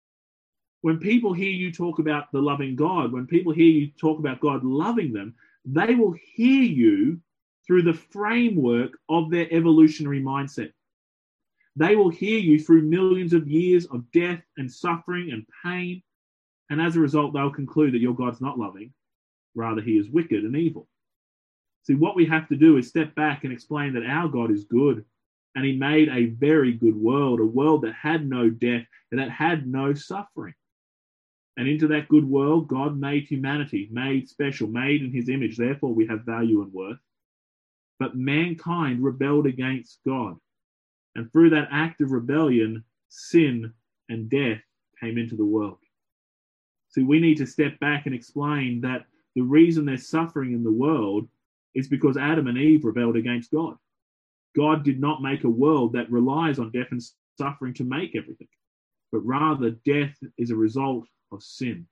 When people hear you talk about the loving God, when people hear you talk about God loving them, they will hear you through the framework of their evolutionary mindset. They will hear you through millions of years of death and suffering and pain. And as a result, they'll conclude that your God's not loving. Rather, he is wicked and evil. See, what we have to do is step back and explain that our God is good. And he made a very good world, a world that had no death and that had no suffering. And into that good world, God made humanity, made special, made in his image. Therefore, we have value and worth. But mankind rebelled against God. And through that act of rebellion, sin and death came into the world. See, we need to step back and explain that the reason there's suffering in the world is because Adam and Eve rebelled against God. God did not make a world that relies on death and suffering to make everything, but rather death is a result of sin.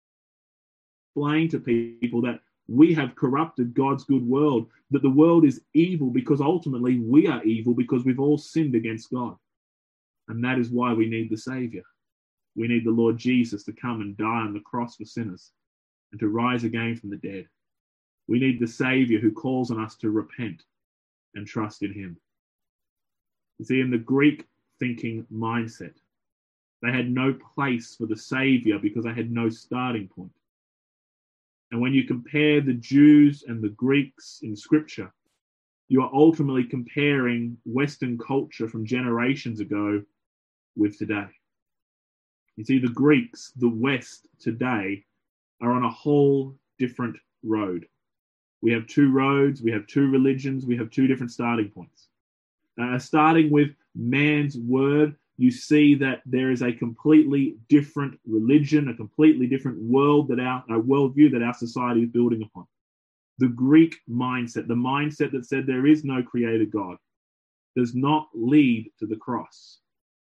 Explain to people that we have corrupted God's good world, that the world is evil because ultimately we are evil because we've all sinned against God. And that is why we need the Savior. We need the Lord Jesus to come and die on the cross for sinners and to rise again from the dead. We need the Saviour who calls on us to repent and trust in him. You see, in the Greek thinking mindset, they had no place for the Saviour because they had no starting point. And when you compare the Jews and the Greeks in Scripture, you are ultimately comparing Western culture from generations ago with today. You see, the Greeks, the West today, are on a whole different road. We have two roads, we have two religions, we have two different starting points. Starting with man's word, you see that there is a completely different religion, a completely different worldview that our society is building upon. The Greek mindset, the mindset that said there is no creator God, does not lead to the cross.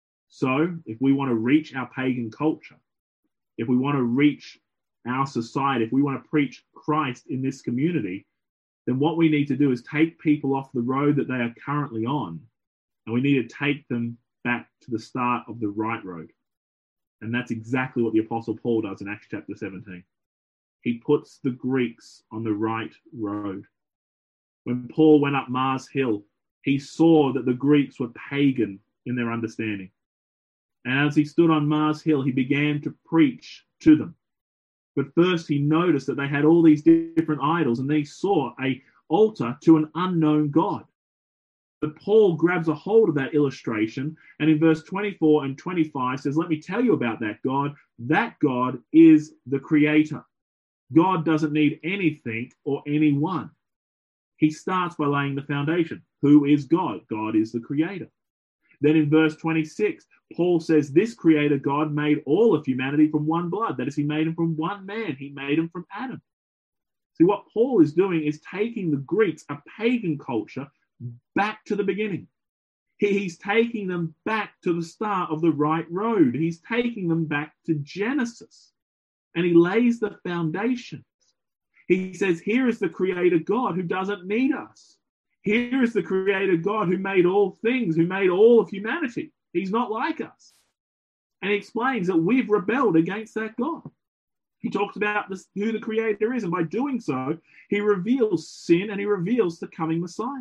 So if we want to reach our pagan culture, if we want to reach our society, if we want to preach Christ in this community, then what we need to do is take people off the road that they are currently on, and we need to take them back to the start of the right road. And that's exactly what the Apostle Paul does in Acts chapter 17. He puts the Greeks on the right road. When Paul went up Mars Hill, he saw that the Greeks were pagan in their understanding. And as he stood on Mars Hill, he began to preach to them. But first he noticed that they had all these different idols, and they saw an altar to an unknown God. But Paul grabs a hold of that illustration, and in verse 24 and 25 says, let me tell you about that God. That God is the creator. God doesn't need anything or anyone. He starts by laying the foundation. Who is God? God is the creator. Then in verse 26, Paul says this creator God made all of humanity from one blood. That is, he made them from one man. He made them from Adam. See, what Paul is doing is taking the Greeks, a pagan culture, back to the beginning. He's taking them back to the start of the right road. He's taking them back to Genesis. And he lays the foundations. He says, here is the creator God who doesn't need us. Here is the creator God who made all things, who made all of humanity. He's not like us. And he explains that we've rebelled against that God. He talks about who the creator is, and by doing so, he reveals sin and he reveals the coming Messiah.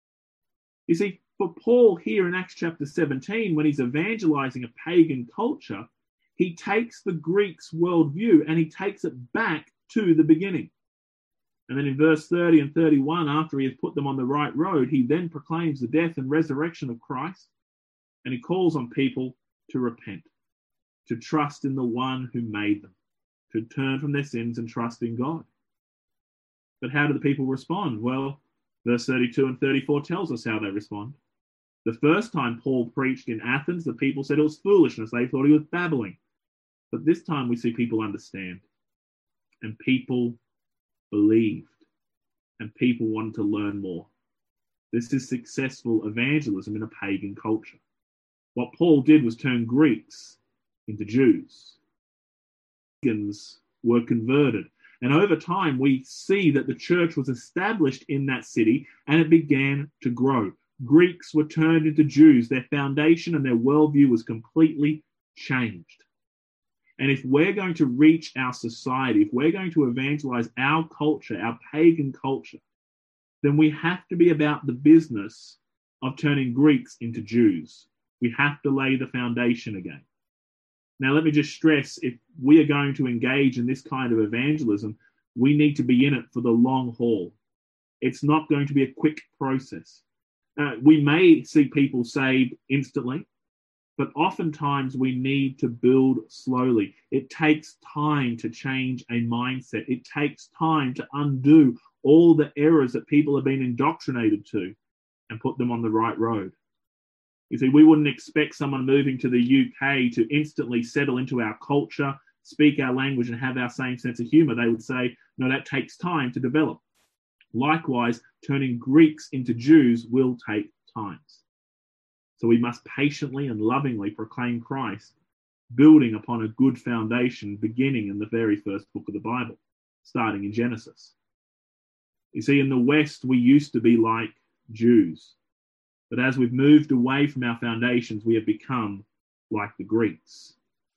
You see, for Paul here in Acts chapter 17, when he's evangelizing a pagan culture, he takes the Greeks' worldview and he takes it back to the beginning. And then in verse 30 and 31, after he has put them on the right road, he then proclaims the death and resurrection of Christ, and he calls on people to repent, to trust in the one who made them, to turn from their sins and trust in God. But how do the people respond? Well, verse 32 and 34 tells us how they respond. The first time Paul preached in Athens, the people said it was foolishness. They thought he was babbling. But this time we see people understand, and people believed, and people wanted to learn more. This is successful evangelism in a pagan culture. What Paul did was turn Greeks into Jews. Pagans were converted. And over time, we see that the church was established in that city and it began to grow. Greeks were turned into Jews. Their foundation and their worldview was completely changed. And if we're going to reach our society, if we're going to evangelize our culture, our pagan culture, then we have to be about the business of turning Greeks into Jews. We have to lay the foundation again. Now, let me just stress, if we are going to engage in this kind of evangelism, we need to be in it for the long haul. It's not going to be a quick process. We may see people saved instantly, but oftentimes we need to build slowly. It takes time to change a mindset. It takes time to undo all the errors that people have been indoctrinated to and put them on the right road. You see, we wouldn't expect someone moving to the UK to instantly settle into our culture, speak our language, and have our same sense of humor. They would say, no, that takes time to develop. Likewise, turning Greeks into Jews will take time. So we must patiently and lovingly proclaim Christ, building upon a good foundation, beginning in the very first book of the Bible, starting in Genesis. You see, in the West, we used to be like Jews. But as we've moved away from our foundations, we have become like the Greeks.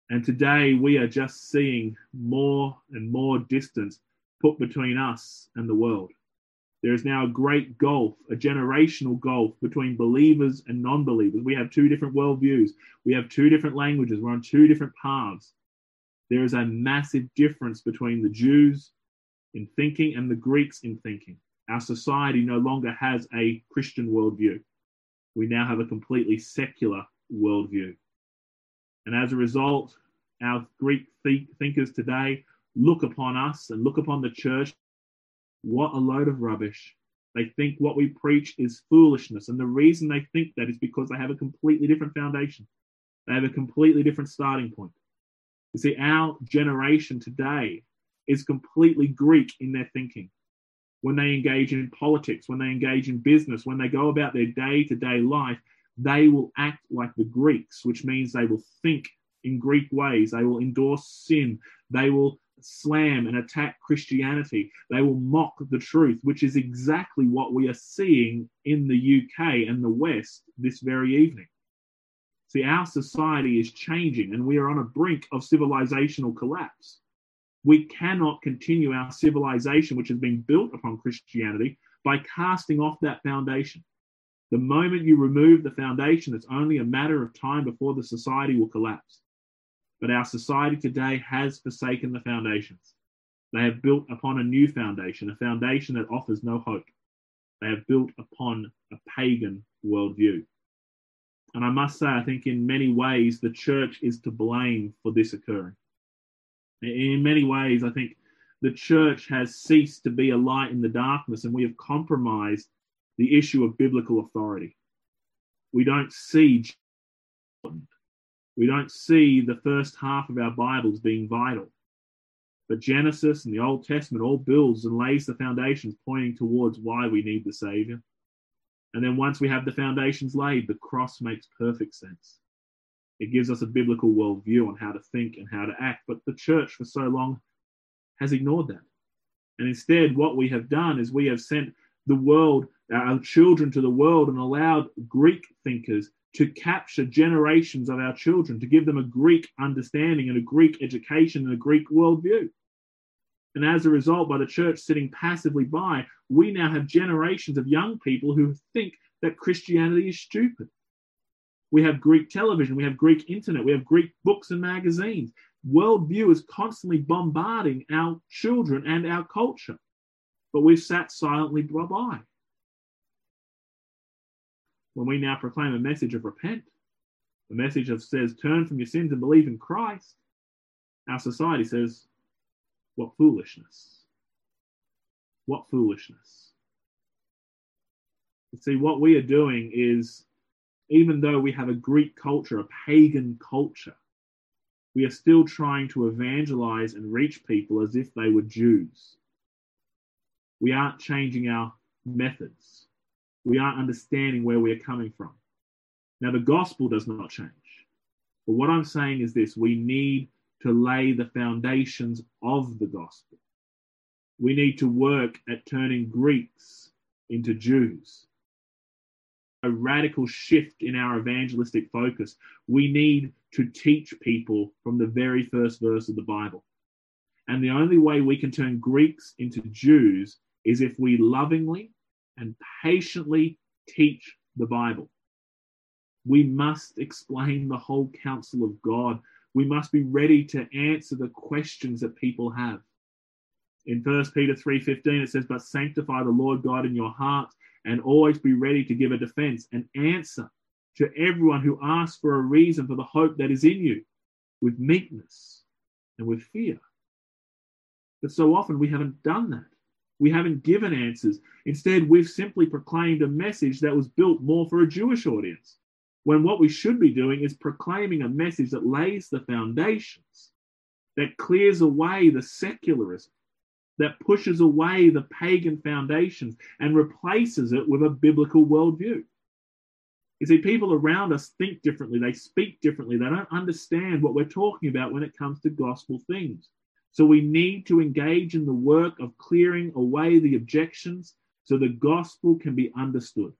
And today we are just seeing more and more distance put between us and the world. There is now a great gulf, a generational gulf between believers and non-believers. We have two different worldviews. We have two different languages. We're on two different paths. There is a massive difference between the Jews in thinking and the Greeks in thinking. Our society no longer has a Christian worldview. We now have a completely secular worldview. And as a result, our Greek thinkers today look upon us and look upon the church. What a load of rubbish. They think what we preach is foolishness. And the reason they think that is because they have a completely different foundation. They have a completely different starting point. You see, our generation today is completely Greek in their thinking. When they engage in politics, when they engage in business, when they go about their day-to-day life, they will act like the Greeks, which means they will think in Greek ways. They will endorse sin. They will slam and attack Christianity. They will mock the truth, which is exactly what we are seeing in the UK and the West this very evening. See, our society is changing and we are on a brink of civilizational collapse. We cannot continue our civilization, which has been built upon Christianity, by casting off that foundation. The moment you remove the foundation, it's only a matter of time before the society will collapse. But our society today has forsaken the foundations. They have built upon a new foundation, a foundation that offers no hope. They have built upon a pagan worldview. And I must say, I think in many ways, the church is to blame for this occurring. In many ways, I think the church has ceased to be a light in the darkness, and we have compromised the issue of biblical authority. We don't see the first half of our Bibles being vital. But Genesis and the Old Testament all builds and lays the foundations pointing towards why we need the Savior. And then once we have the foundations laid, the cross makes perfect sense. It gives us a biblical worldview on how to think and how to act. But the church for so long has ignored that. And instead, what we have done is we have sent the world, our children to the world, and allowed Greek thinkers to capture generations of our children, to give them a Greek understanding and a Greek education and a Greek worldview. And as a result, by the church sitting passively by, we now have generations of young people who think that Christianity is stupid. We have Greek television, we have Greek internet, we have Greek books and magazines. Worldview is constantly bombarding our children and our culture. But we've sat silently by. When we now proclaim a message of repent, a message that says turn from your sins and believe in Christ, our society says, what foolishness. What foolishness. You see, what we are doing is, even though we have a Greek culture, a pagan culture, we are still trying to evangelize and reach people as if they were Jews. We aren't changing our methods. We aren't understanding where we are coming from. Now, the gospel does not change. But what I'm saying is this: we need to lay the foundations of the gospel. We need to work at turning Greeks into Jews. A radical shift in our evangelistic focus. We need to teach people from the very first verse of the Bible. And the only way we can turn Greeks into Jews is if we lovingly and patiently teach the Bible. We must explain the whole counsel of God. We must be ready to answer the questions that people have. In 1 Peter 3:15, it says, but sanctify the Lord God in your heart and always be ready to give a defense and answer to everyone who asks for a reason for the hope that is in you, with meekness and with fear. But so often we haven't done that. We haven't given answers. Instead, we've simply proclaimed a message that was built more for a Jewish audience, when what we should be doing is proclaiming a message that lays the foundations, that clears away the secularism, that pushes away the pagan foundations and replaces it with a biblical worldview. You see, people around us think differently, they speak differently, they don't understand what we're talking about when it comes to gospel things. So we need to engage in the work of clearing away the objections so the gospel can be understood.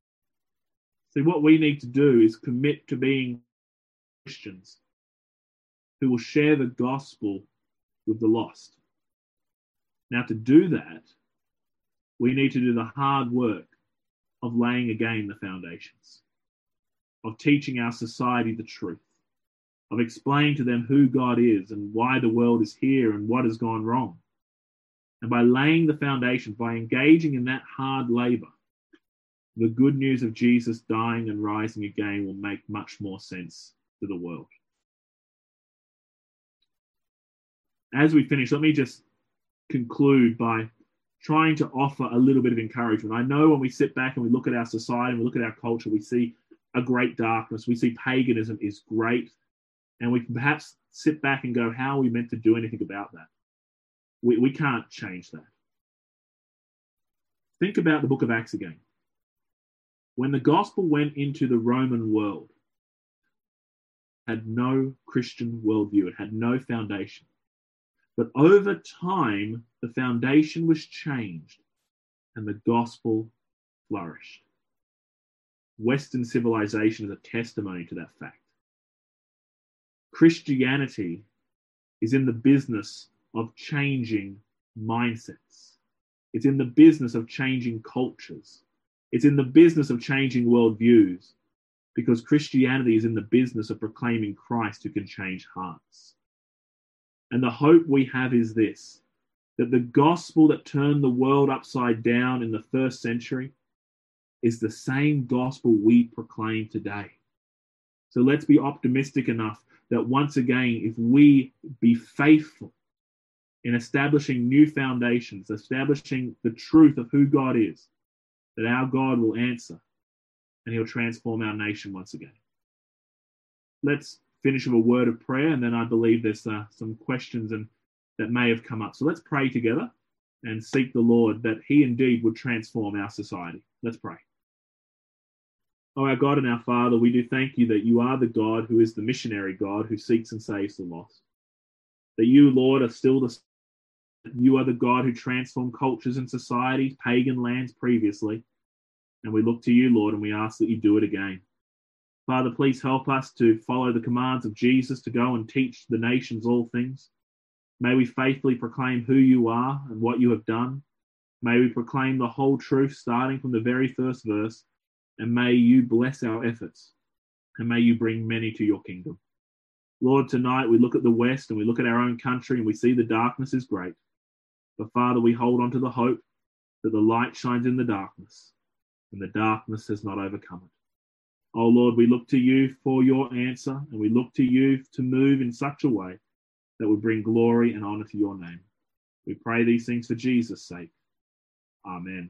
See, what we need to do is commit to being Christians who will share the gospel with the lost. Now, to do that, we need to do the hard work of laying again the foundations, of teaching our society the truth, of explaining to them who God is and why the world is here and what has gone wrong. And by laying the foundation, by engaging in that hard labor, the good news of Jesus dying and rising again will make much more sense to the world. As we finish, let me just conclude by trying to offer a little bit of encouragement. I know when we sit back and we look at our society and we look at our culture, we see a great darkness. We see paganism is great. And we can perhaps sit back and go, how are we meant to do anything about that? We can't change that. Think about the book of Acts again. When the gospel went into the Roman world, it had no Christian worldview. It had no foundation. But over time, the foundation was changed and the gospel flourished. Western civilization is a testimony to that fact. Christianity is in the business of changing mindsets. It's in the business of changing cultures. It's in the business of changing worldviews, because Christianity is in the business of proclaiming Christ who can change hearts. And the hope we have is this, that the gospel that turned the world upside down in the first century is the same gospel we proclaim today. So let's be optimistic enough that once again, if we be faithful in establishing new foundations, establishing the truth of who God is, that our God will answer and he'll transform our nation once again. Let's finish with a word of prayer, and then I believe there's some questions that may have come up. So let's pray together and seek the Lord that he indeed would transform our society. Let's pray. Oh, our God and our Father, we do thank you that you are the God who is the missionary God who seeks and saves the lost. That you, Lord, are still you are the God who transformed cultures and societies, pagan lands previously. And we look to you, Lord, and we ask that you do it again. Father, please help us to follow the commands of Jesus to go and teach the nations all things. May we faithfully proclaim who you are and what you have done. May we proclaim the whole truth starting from the very first verse. And may you bless our efforts. And may you bring many to your kingdom. Lord, tonight we look at the West and we look at our own country and we see the darkness is great. But Father, we hold on to the hope that the light shines in the darkness and the darkness has not overcome it. Oh Lord, we look to you for your answer, and we look to you to move in such a way that would bring glory and honor to your name. We pray these things for Jesus' sake. Amen.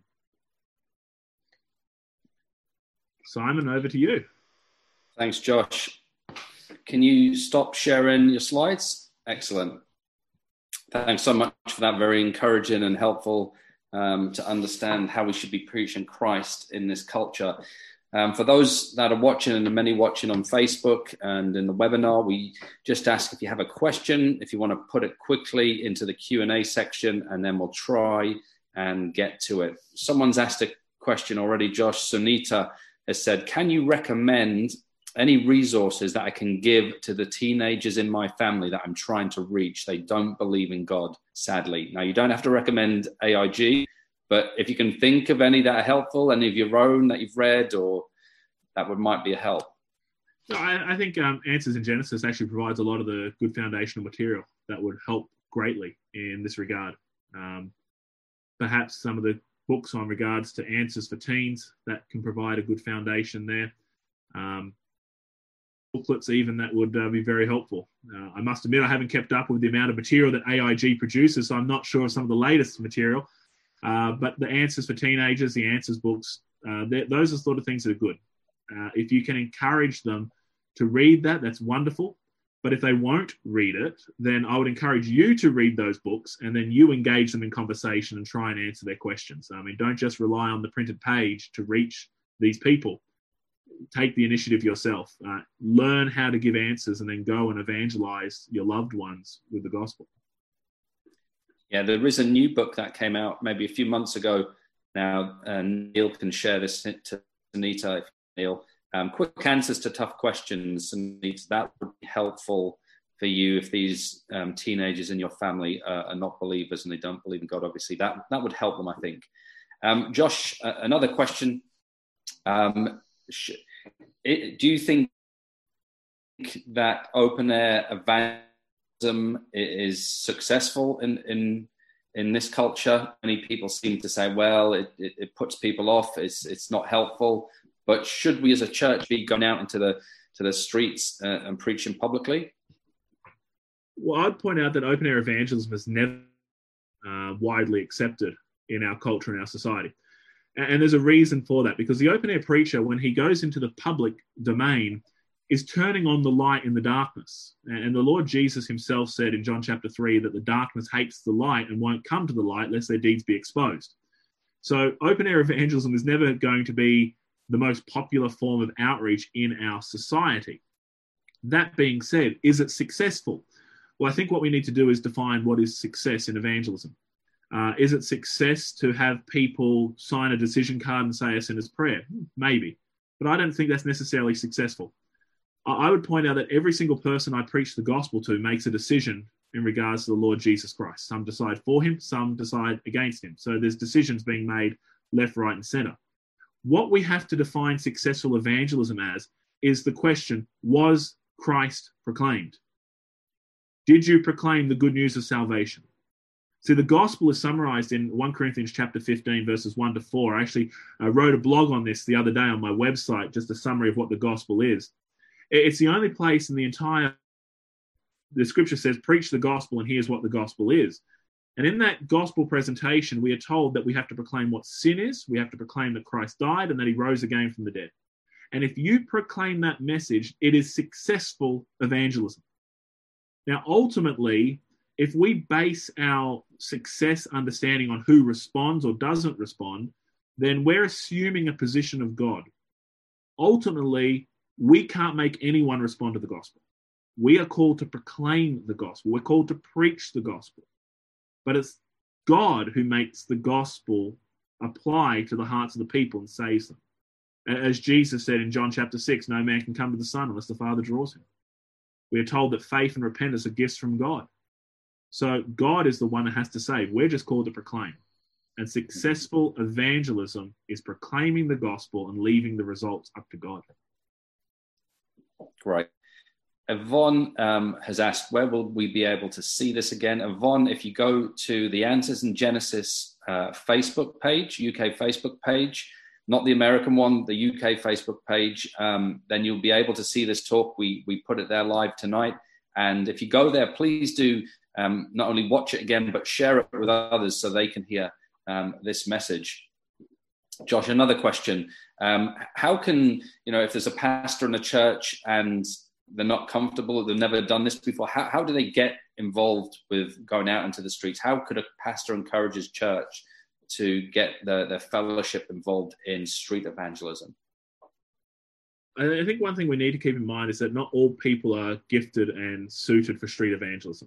Simon, over to you. Thanks, Josh. Can you stop sharing your slides? Excellent. Thanks so much for that. Very encouraging and helpful to understand how we should be preaching Christ in this culture. For those that are watching, and the many watching on Facebook and in the webinar, we just ask if you have a question, if you want to put it quickly into the Q&A section, and then we'll try and get to it. Someone's asked a question already, Josh. Sunita has said, can you recommend any resources that I can give to the teenagers in my family that I'm trying to reach? They don't believe in God, sadly. Now, you don't have to recommend AIG, but if you can think of any that are helpful, any of your own that you've read, or that might be a help. No, I think Answers in Genesis actually provides a lot of the good foundational material that would help greatly in this regard. Perhaps some of the books on regards to answers for teens that can provide a good foundation there. Booklets even that would be very helpful. I must admit I haven't kept up with the amount of material that AIG produces, so I'm not sure of some of the latest material. But the Answers for Teenagers, the Answers books, those are the sort of things that are good. If you can encourage them to read that, that's wonderful. But if they won't read it, then I would encourage you to read those books, and then you engage them in conversation and try and answer their questions. I mean, don't just rely on the printed page to reach these people. Take the initiative yourself. Learn how to give answers, and then go and evangelize your loved ones with the gospel. Yeah, there is a new book that came out maybe a few months ago now, and Neil can share this to Anita. Neil, quick answers to tough questions, and that would be helpful for you if these teenagers in your family are not believers and they don't believe in God. Obviously, that would help them, I think. Josh, another question. Do you think that open air evangelism is successful in this culture? Many people seem to say, well, it puts people off, it's not helpful. But should we as a church be going out into the streets and preaching publicly? Well, I'd point out that open air evangelism is never widely accepted in our culture and our society. And there's a reason for that, because the open air preacher, when he goes into the public domain, is turning on the light in the darkness. And the Lord Jesus himself said in John chapter 3 that the darkness hates the light and won't come to the light lest their deeds be exposed. So open air evangelism is never going to be the most popular form of outreach in our society. That being said, is it successful? Well, I think what we need to do is define what is success in evangelism. Is it success to have people sign a decision card and say a sinner's prayer? Maybe. But I don't think that's necessarily successful. I would point out that every single person I preach the gospel to makes a decision in regards to the Lord Jesus Christ. Some decide for him, some decide against him. So there's decisions being made left, right, and center. What we have to define successful evangelism as is the question, was Christ proclaimed? Did you proclaim the good news of salvation? See, the gospel is summarized in 1 Corinthians chapter 15, verses 1 to 4. I actually wrote a blog on this the other day on my website, just a summary of what the gospel is. It's the only place in the scripture says, preach the gospel, and here's what the gospel is. And in that gospel presentation, we are told that we have to proclaim what sin is, we have to proclaim that Christ died and that he rose again from the dead. And if you proclaim that message, it is successful evangelism. Now, ultimately, if we base our success understanding on who responds or doesn't respond, then we're assuming a position of God. Ultimately, we can't make anyone respond to the gospel. We are called to proclaim the gospel. We're called to preach the gospel. But it's God who makes the gospel apply to the hearts of the people and saves them. As Jesus said in John chapter 6, no man can come to the Son unless the Father draws him. We are told that faith and repentance are gifts from God. So God is the one that has to save. We're just called to proclaim. And successful evangelism is proclaiming the gospel and leaving the results up to God. Great. Yvonne has asked, where will we be able to see this again? Yvonne, if you go to the Answers in Genesis Facebook page, UK Facebook page, not the American one, the UK Facebook page, then you'll be able to see this talk. We put it there live tonight. And if you go there, please do not only watch it again, but share it with others so they can hear this message. Josh, another question. How can, if there's a pastor in a church and they're not comfortable, they've never done this before, how do they get involved with going out into the streets? How could a pastor encourage his church to get their fellowship involved in street evangelism? I think one thing we need to keep in mind is that not all people are gifted and suited for street evangelism.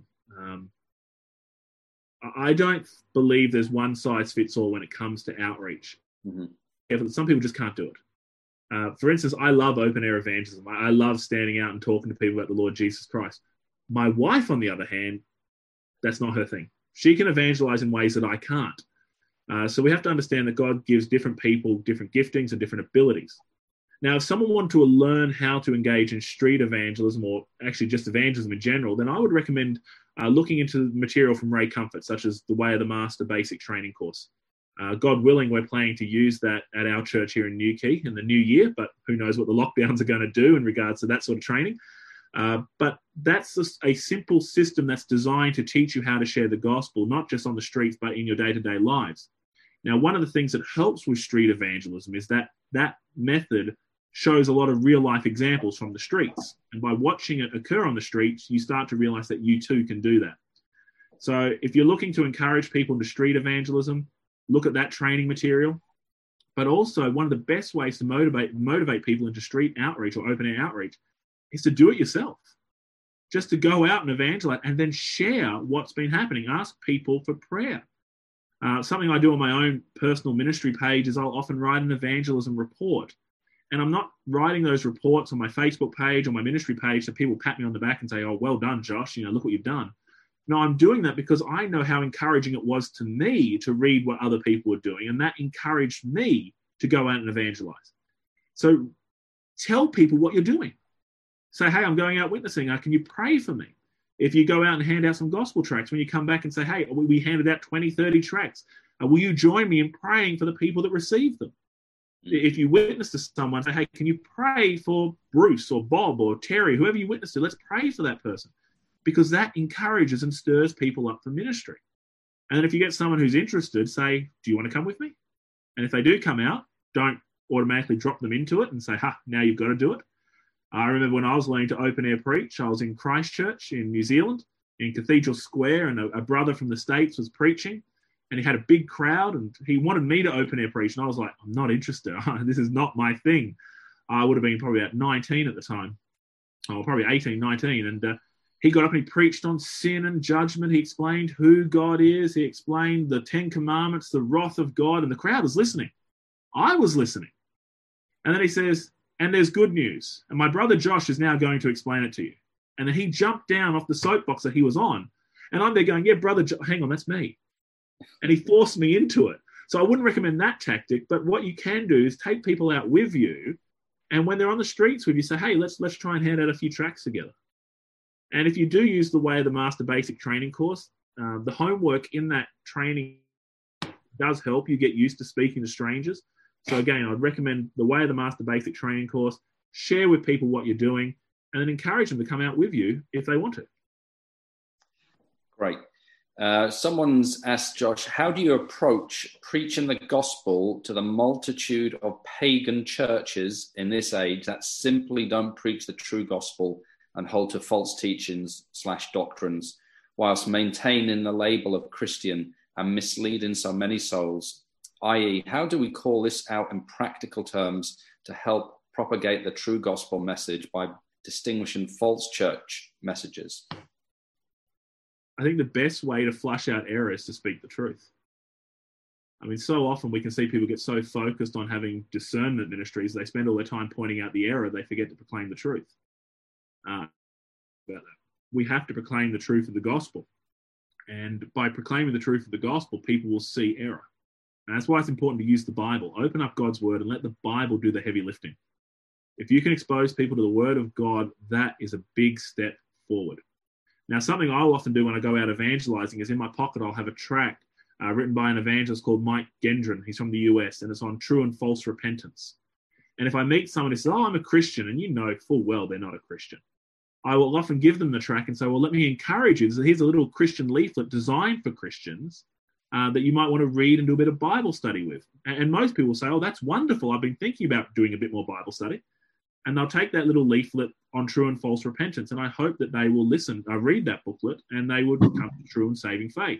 I don't believe there's one size fits all when it comes to outreach. Mm-hmm. Some people just can't do it. For instance, I love open air evangelism. I love standing out and talking to people about the Lord Jesus Christ. My wife, on the other hand, that's not her thing. She can evangelize in ways that I can't. So we have to understand that God gives different people different giftings and different abilities. Now, if someone wanted to learn how to engage in street evangelism, or actually just evangelism in general, then I would recommend looking into material from Ray Comfort, such as the Way of the Master basic training course. God willing, we're planning to use that at our church here in Newquay in the new year, but who knows what the lockdowns are going to do in regards to that sort of training. But that's just a simple system that's designed to teach you how to share the gospel, not just on the streets, but in your day-to-day lives. Now, one of the things that helps with street evangelism is that that method shows a lot of real-life examples from the streets. And by watching it occur on the streets, you start to realize that you too can do that. So if you're looking to encourage people into street evangelism, look at that training material. But also, one of the best ways to motivate people into street outreach or open air outreach is to do it yourself. Just to go out and evangelize and then share what's been happening. Ask people for prayer. Something I do on my own personal ministry page is I'll often write an evangelism report. And I'm not writing those reports on my Facebook page or my ministry page so people pat me on the back and say, oh, well done, Josh, look what you've done. No, I'm doing that because I know how encouraging it was to me to read what other people were doing, and that encouraged me to go out and evangelize. So tell people what you're doing. Say, hey, I'm going out witnessing. Can you pray for me? If you go out and hand out some gospel tracts, when you come back and say, hey, we handed out 20, 30 tracts, will you join me in praying for the people that receive them? If you witness to someone, say, hey, can you pray for Bruce or Bob or Terry, whoever you witness to? Let's pray for that person, because that encourages and stirs people up for ministry. And if you get someone who's interested, say, do you want to come with me? And if they do come out, don't automatically drop them into it and say, now you've got to do it. I remember when I was learning to open air preach, I was in Christchurch in New Zealand, in Cathedral Square, and a brother from the States was preaching, and he had a big crowd, and he wanted me to open air preach, and I was like, I'm not interested. This is not my thing. I would have been probably about 19 at the time, or probably 18, 19, and he got up and he preached on sin and judgment. He explained who God is. He explained the 10 Commandments, the wrath of God, and the crowd was listening. I was listening. And then he says, and there's good news. And my brother Josh is now going to explain it to you. And then he jumped down off the soapbox that he was on. And I'm there going, yeah, brother, hang on, that's me. And he forced me into it. So I wouldn't recommend that tactic. But what you can do is take people out with you. And when they're on the streets with you, say, hey, let's try and hand out a few tracts together. And if you do use the Way of the Master basic training course, the homework in that training does help you get used to speaking to strangers. So again, I'd recommend the Way of the Master basic training course. Share with people what you're doing, and then encourage them to come out with you if they want to. Great. Someone's asked Josh, how do you approach preaching the gospel to the multitude of pagan churches in this age that simply don't preach the true gospel and hold to false teachings / doctrines, whilst maintaining the label of Christian and misleading so many souls? I.e., how do we call this out in practical terms to help propagate the true gospel message by distinguishing false church messages? I think the best way to flush out error is to speak the truth. I mean, so often we can see people get so focused on having discernment ministries, they spend all their time pointing out the error, they forget to proclaim the truth. We have to proclaim the truth of the gospel. And by proclaiming the truth of the gospel, people will see error. And that's why it's important to use the Bible. Open up God's word and let the Bible do the heavy lifting. If you can expose people to the word of God, that is a big step forward. Now, something I'll often do when I go out evangelizing is in my pocket, I'll have a tract written by an evangelist called Mike Gendron. He's from the US, and it's on true and false repentance. And if I meet someone who says, oh, I'm a Christian, and you know full well they're not a Christian, I will often give them the tract and say, well, let me encourage you. So here's a little Christian leaflet designed for Christians that you might want to read and do a bit of Bible study with. And most people say, oh, that's wonderful. I've been thinking about doing a bit more Bible study. And they'll take that little leaflet on true and false repentance. And I hope that they will read that booklet, and they would come to true and saving faith.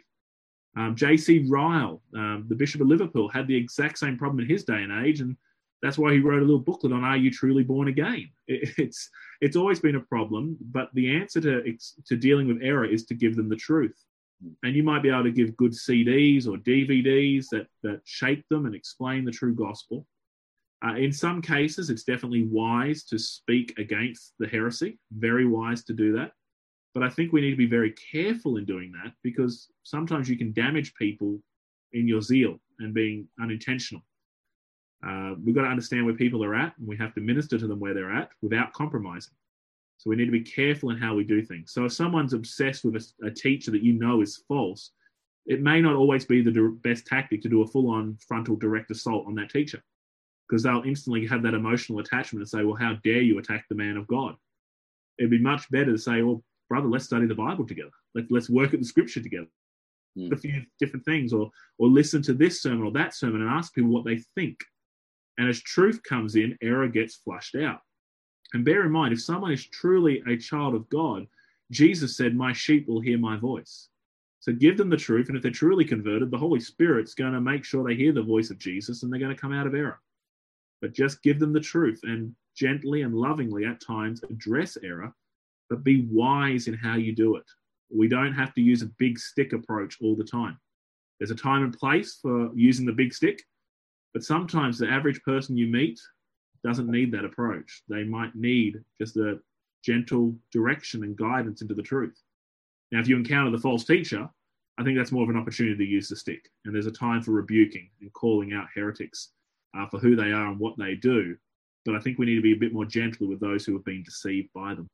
J.C. Ryle, the Bishop of Liverpool, had the exact same problem in his day and age. And that's why he wrote a little booklet on, Are You Truly Born Again? It's always been a problem, but the answer to dealing with error is to give them the truth. And you might be able to give good CDs or DVDs that shape them and explain the true gospel. In some cases, it's definitely wise to speak against the heresy, very wise to do that. But I think we need to be very careful in doing that, because sometimes you can damage people in your zeal and being unintentional. We've got to understand where people are at, and we have to minister to them where they're at without compromising. So we need to be careful in how we do things. So if someone's obsessed with a teacher that you know is false, it may not always be the best tactic to do a full-on frontal direct assault on that teacher, because they'll instantly have that emotional attachment and say, well, how dare you attack the man of God? It'd be much better to say, well, brother, let's study the Bible together. Let's work at the scripture together. A few different things, or listen to this sermon or that sermon and ask people what they think. And as truth comes in, error gets flushed out. And bear in mind, if someone is truly a child of God, Jesus said, my sheep will hear my voice. So give them the truth, and if they're truly converted, the Holy Spirit's going to make sure they hear the voice of Jesus, and they're going to come out of error. But just give them the truth, and gently and lovingly at times address error, but be wise in how you do it. We don't have to use a big stick approach all the time. There's a time and place for using the big stick, but sometimes the average person you meet doesn't need that approach. They might need just a gentle direction and guidance into the truth. Now, if you encounter the false teacher, I think that's more of an opportunity to use the stick. And there's a time for rebuking and calling out heretics for who they are and what they do. But I think we need to be a bit more gentle with those who have been deceived by them.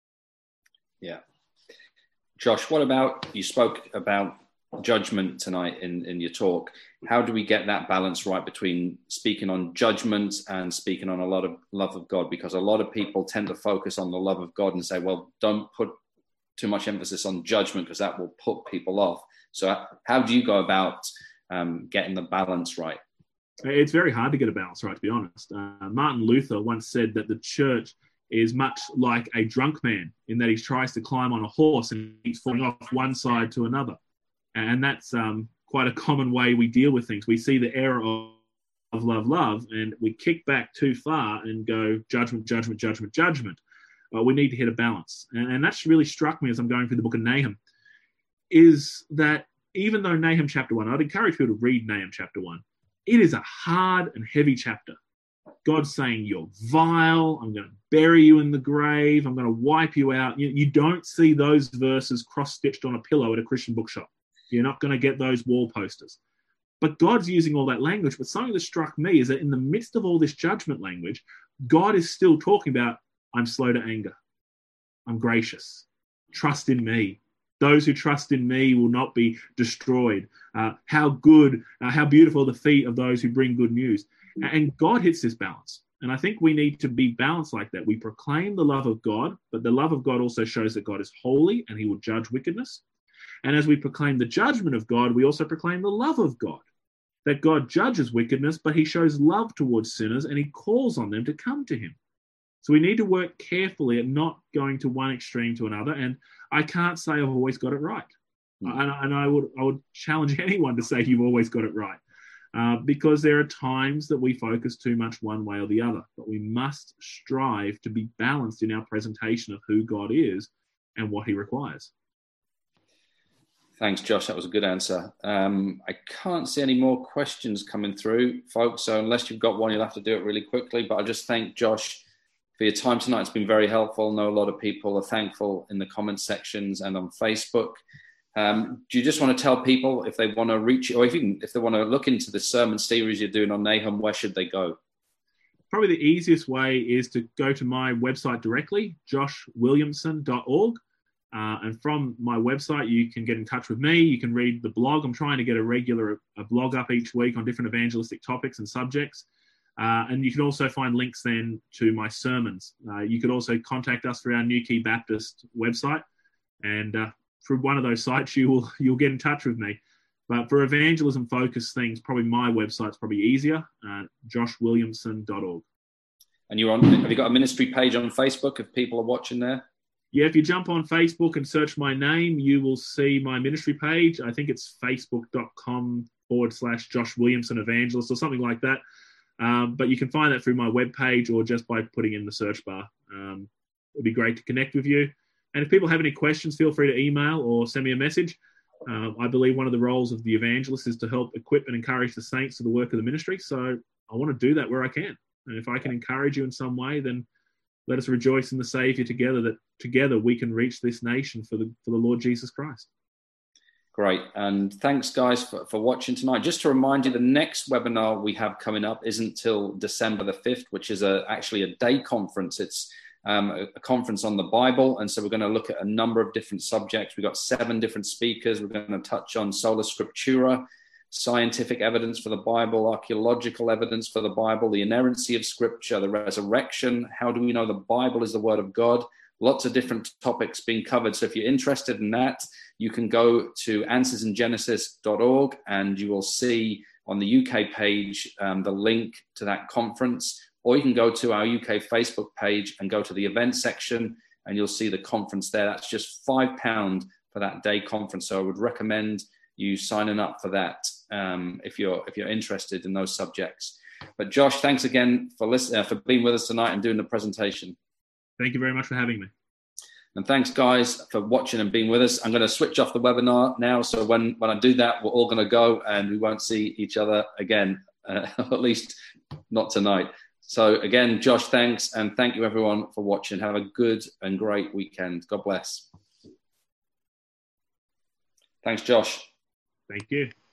Yeah. Josh, what about, you spoke about judgment tonight in your talk. How do we get that balance right between speaking on judgment and speaking on a lot of love of God? Because a lot of people tend to focus on the love of God and say, well, don't put too much emphasis on judgment because that will put people off. So how do you go about getting the balance right? It's very hard to get a balance right, to be honest. Martin Luther once said that the church is much like a drunk man in that he tries to climb on a horse and he's falling off one side to another. And that's quite a common way we deal with things. We see the error of love, and we kick back too far and go judgment, judgment, judgment, judgment. We need to hit a balance. And that's really struck me as I'm going through the book of Nahum, is that even though Nahum chapter 1, I'd encourage people to read Nahum chapter 1, it is a hard and heavy chapter. God's saying, you're vile, I'm going to bury you in the grave, I'm going to wipe you out. You don't see those verses cross-stitched on a pillow at a Christian bookshop. You're not going to get those wall posters. But God's using all that language. But something that struck me is that in the midst of all this judgment language, God is still talking about, I'm slow to anger. I'm gracious. Trust in me. Those who trust in me will not be destroyed. How beautiful the feet of those who bring good news. And God hits this balance. And I think we need to be balanced like that. We proclaim the love of God, but the love of God also shows that God is holy and he will judge wickedness. And as we proclaim the judgment of God, we also proclaim the love of God, that God judges wickedness, but he shows love towards sinners and he calls on them to come to him. So we need to work carefully at not going to one extreme to another. And I can't say I've always got it right. And I would challenge anyone to say you've always got it right, because there are times that we focus too much one way or the other. But we must strive to be balanced in our presentation of who God is and what he requires. Thanks, Josh. That was a good answer. I can't see any more questions coming through, folks. So unless you've got one, you'll have to do it really quickly. But I just thank Josh for your time tonight. It's been very helpful. I know a lot of people are thankful in the comment sections and on Facebook. Do you just want to tell people if they want to reach you, or if they want to look into the sermon series you're doing on Nahum, where should they go? Probably the easiest way is to go to my website directly, joshwilliamson.org. And from my website, you can get in touch with me. You can read the blog. I'm trying to get a blog up each week on different evangelistic topics and subjects. And you can also find links then to my sermons. You could also contact us through our New Key Baptist website. And through one of those sites, you'll get in touch with me. But for evangelism-focused things, probably my website's probably easier, joshwilliamson.org. And have you got a ministry page on Facebook if people are watching there? Yeah, if you jump on Facebook and search my name, you will see my ministry page. I think it's facebook.com/Josh Williamson Evangelist or something like that. But you can find that through my webpage or just by putting in the search bar. It'd be great to connect with you. And if people have any questions, feel free to email or send me a message. I believe one of the roles of the evangelist is to help equip and encourage the saints to the work of the ministry. So I want to do that where I can. And if I can encourage you in some way, then let us rejoice in the Savior together, that together we can reach this nation for the Lord Jesus Christ. Great. And thanks, guys, for watching tonight. Just to remind you, the next webinar we have coming up isn't till December the 5th, which is actually a day conference. It's a conference on the Bible. And so we're going to look at a number of different subjects. We've got 7 different speakers. We're going to touch on sola scriptura, scientific evidence for the Bible, archaeological evidence for the Bible, the inerrancy of Scripture, the resurrection. How do we know the Bible is the Word of God? Lots of different topics being covered. So if you're interested in that, you can go to answersingenesis.org and you will see on the UK page the link to that conference. Or you can go to our UK Facebook page and go to the event section and you'll see the conference there. That's just £5 for that day conference. So I would recommend you signing up for that if you're interested in those subjects. But Josh, thanks again for being with us tonight and doing the presentation. Thank you very much for having me. And thanks, guys, for watching and being with us. I'm going to switch off the webinar now. So when I do that, we're all going to go and we won't see each other again, at least not tonight. So again, Josh, thanks. And thank you everyone for watching. Have a good and great weekend. God bless. Thanks, Josh. Thank you.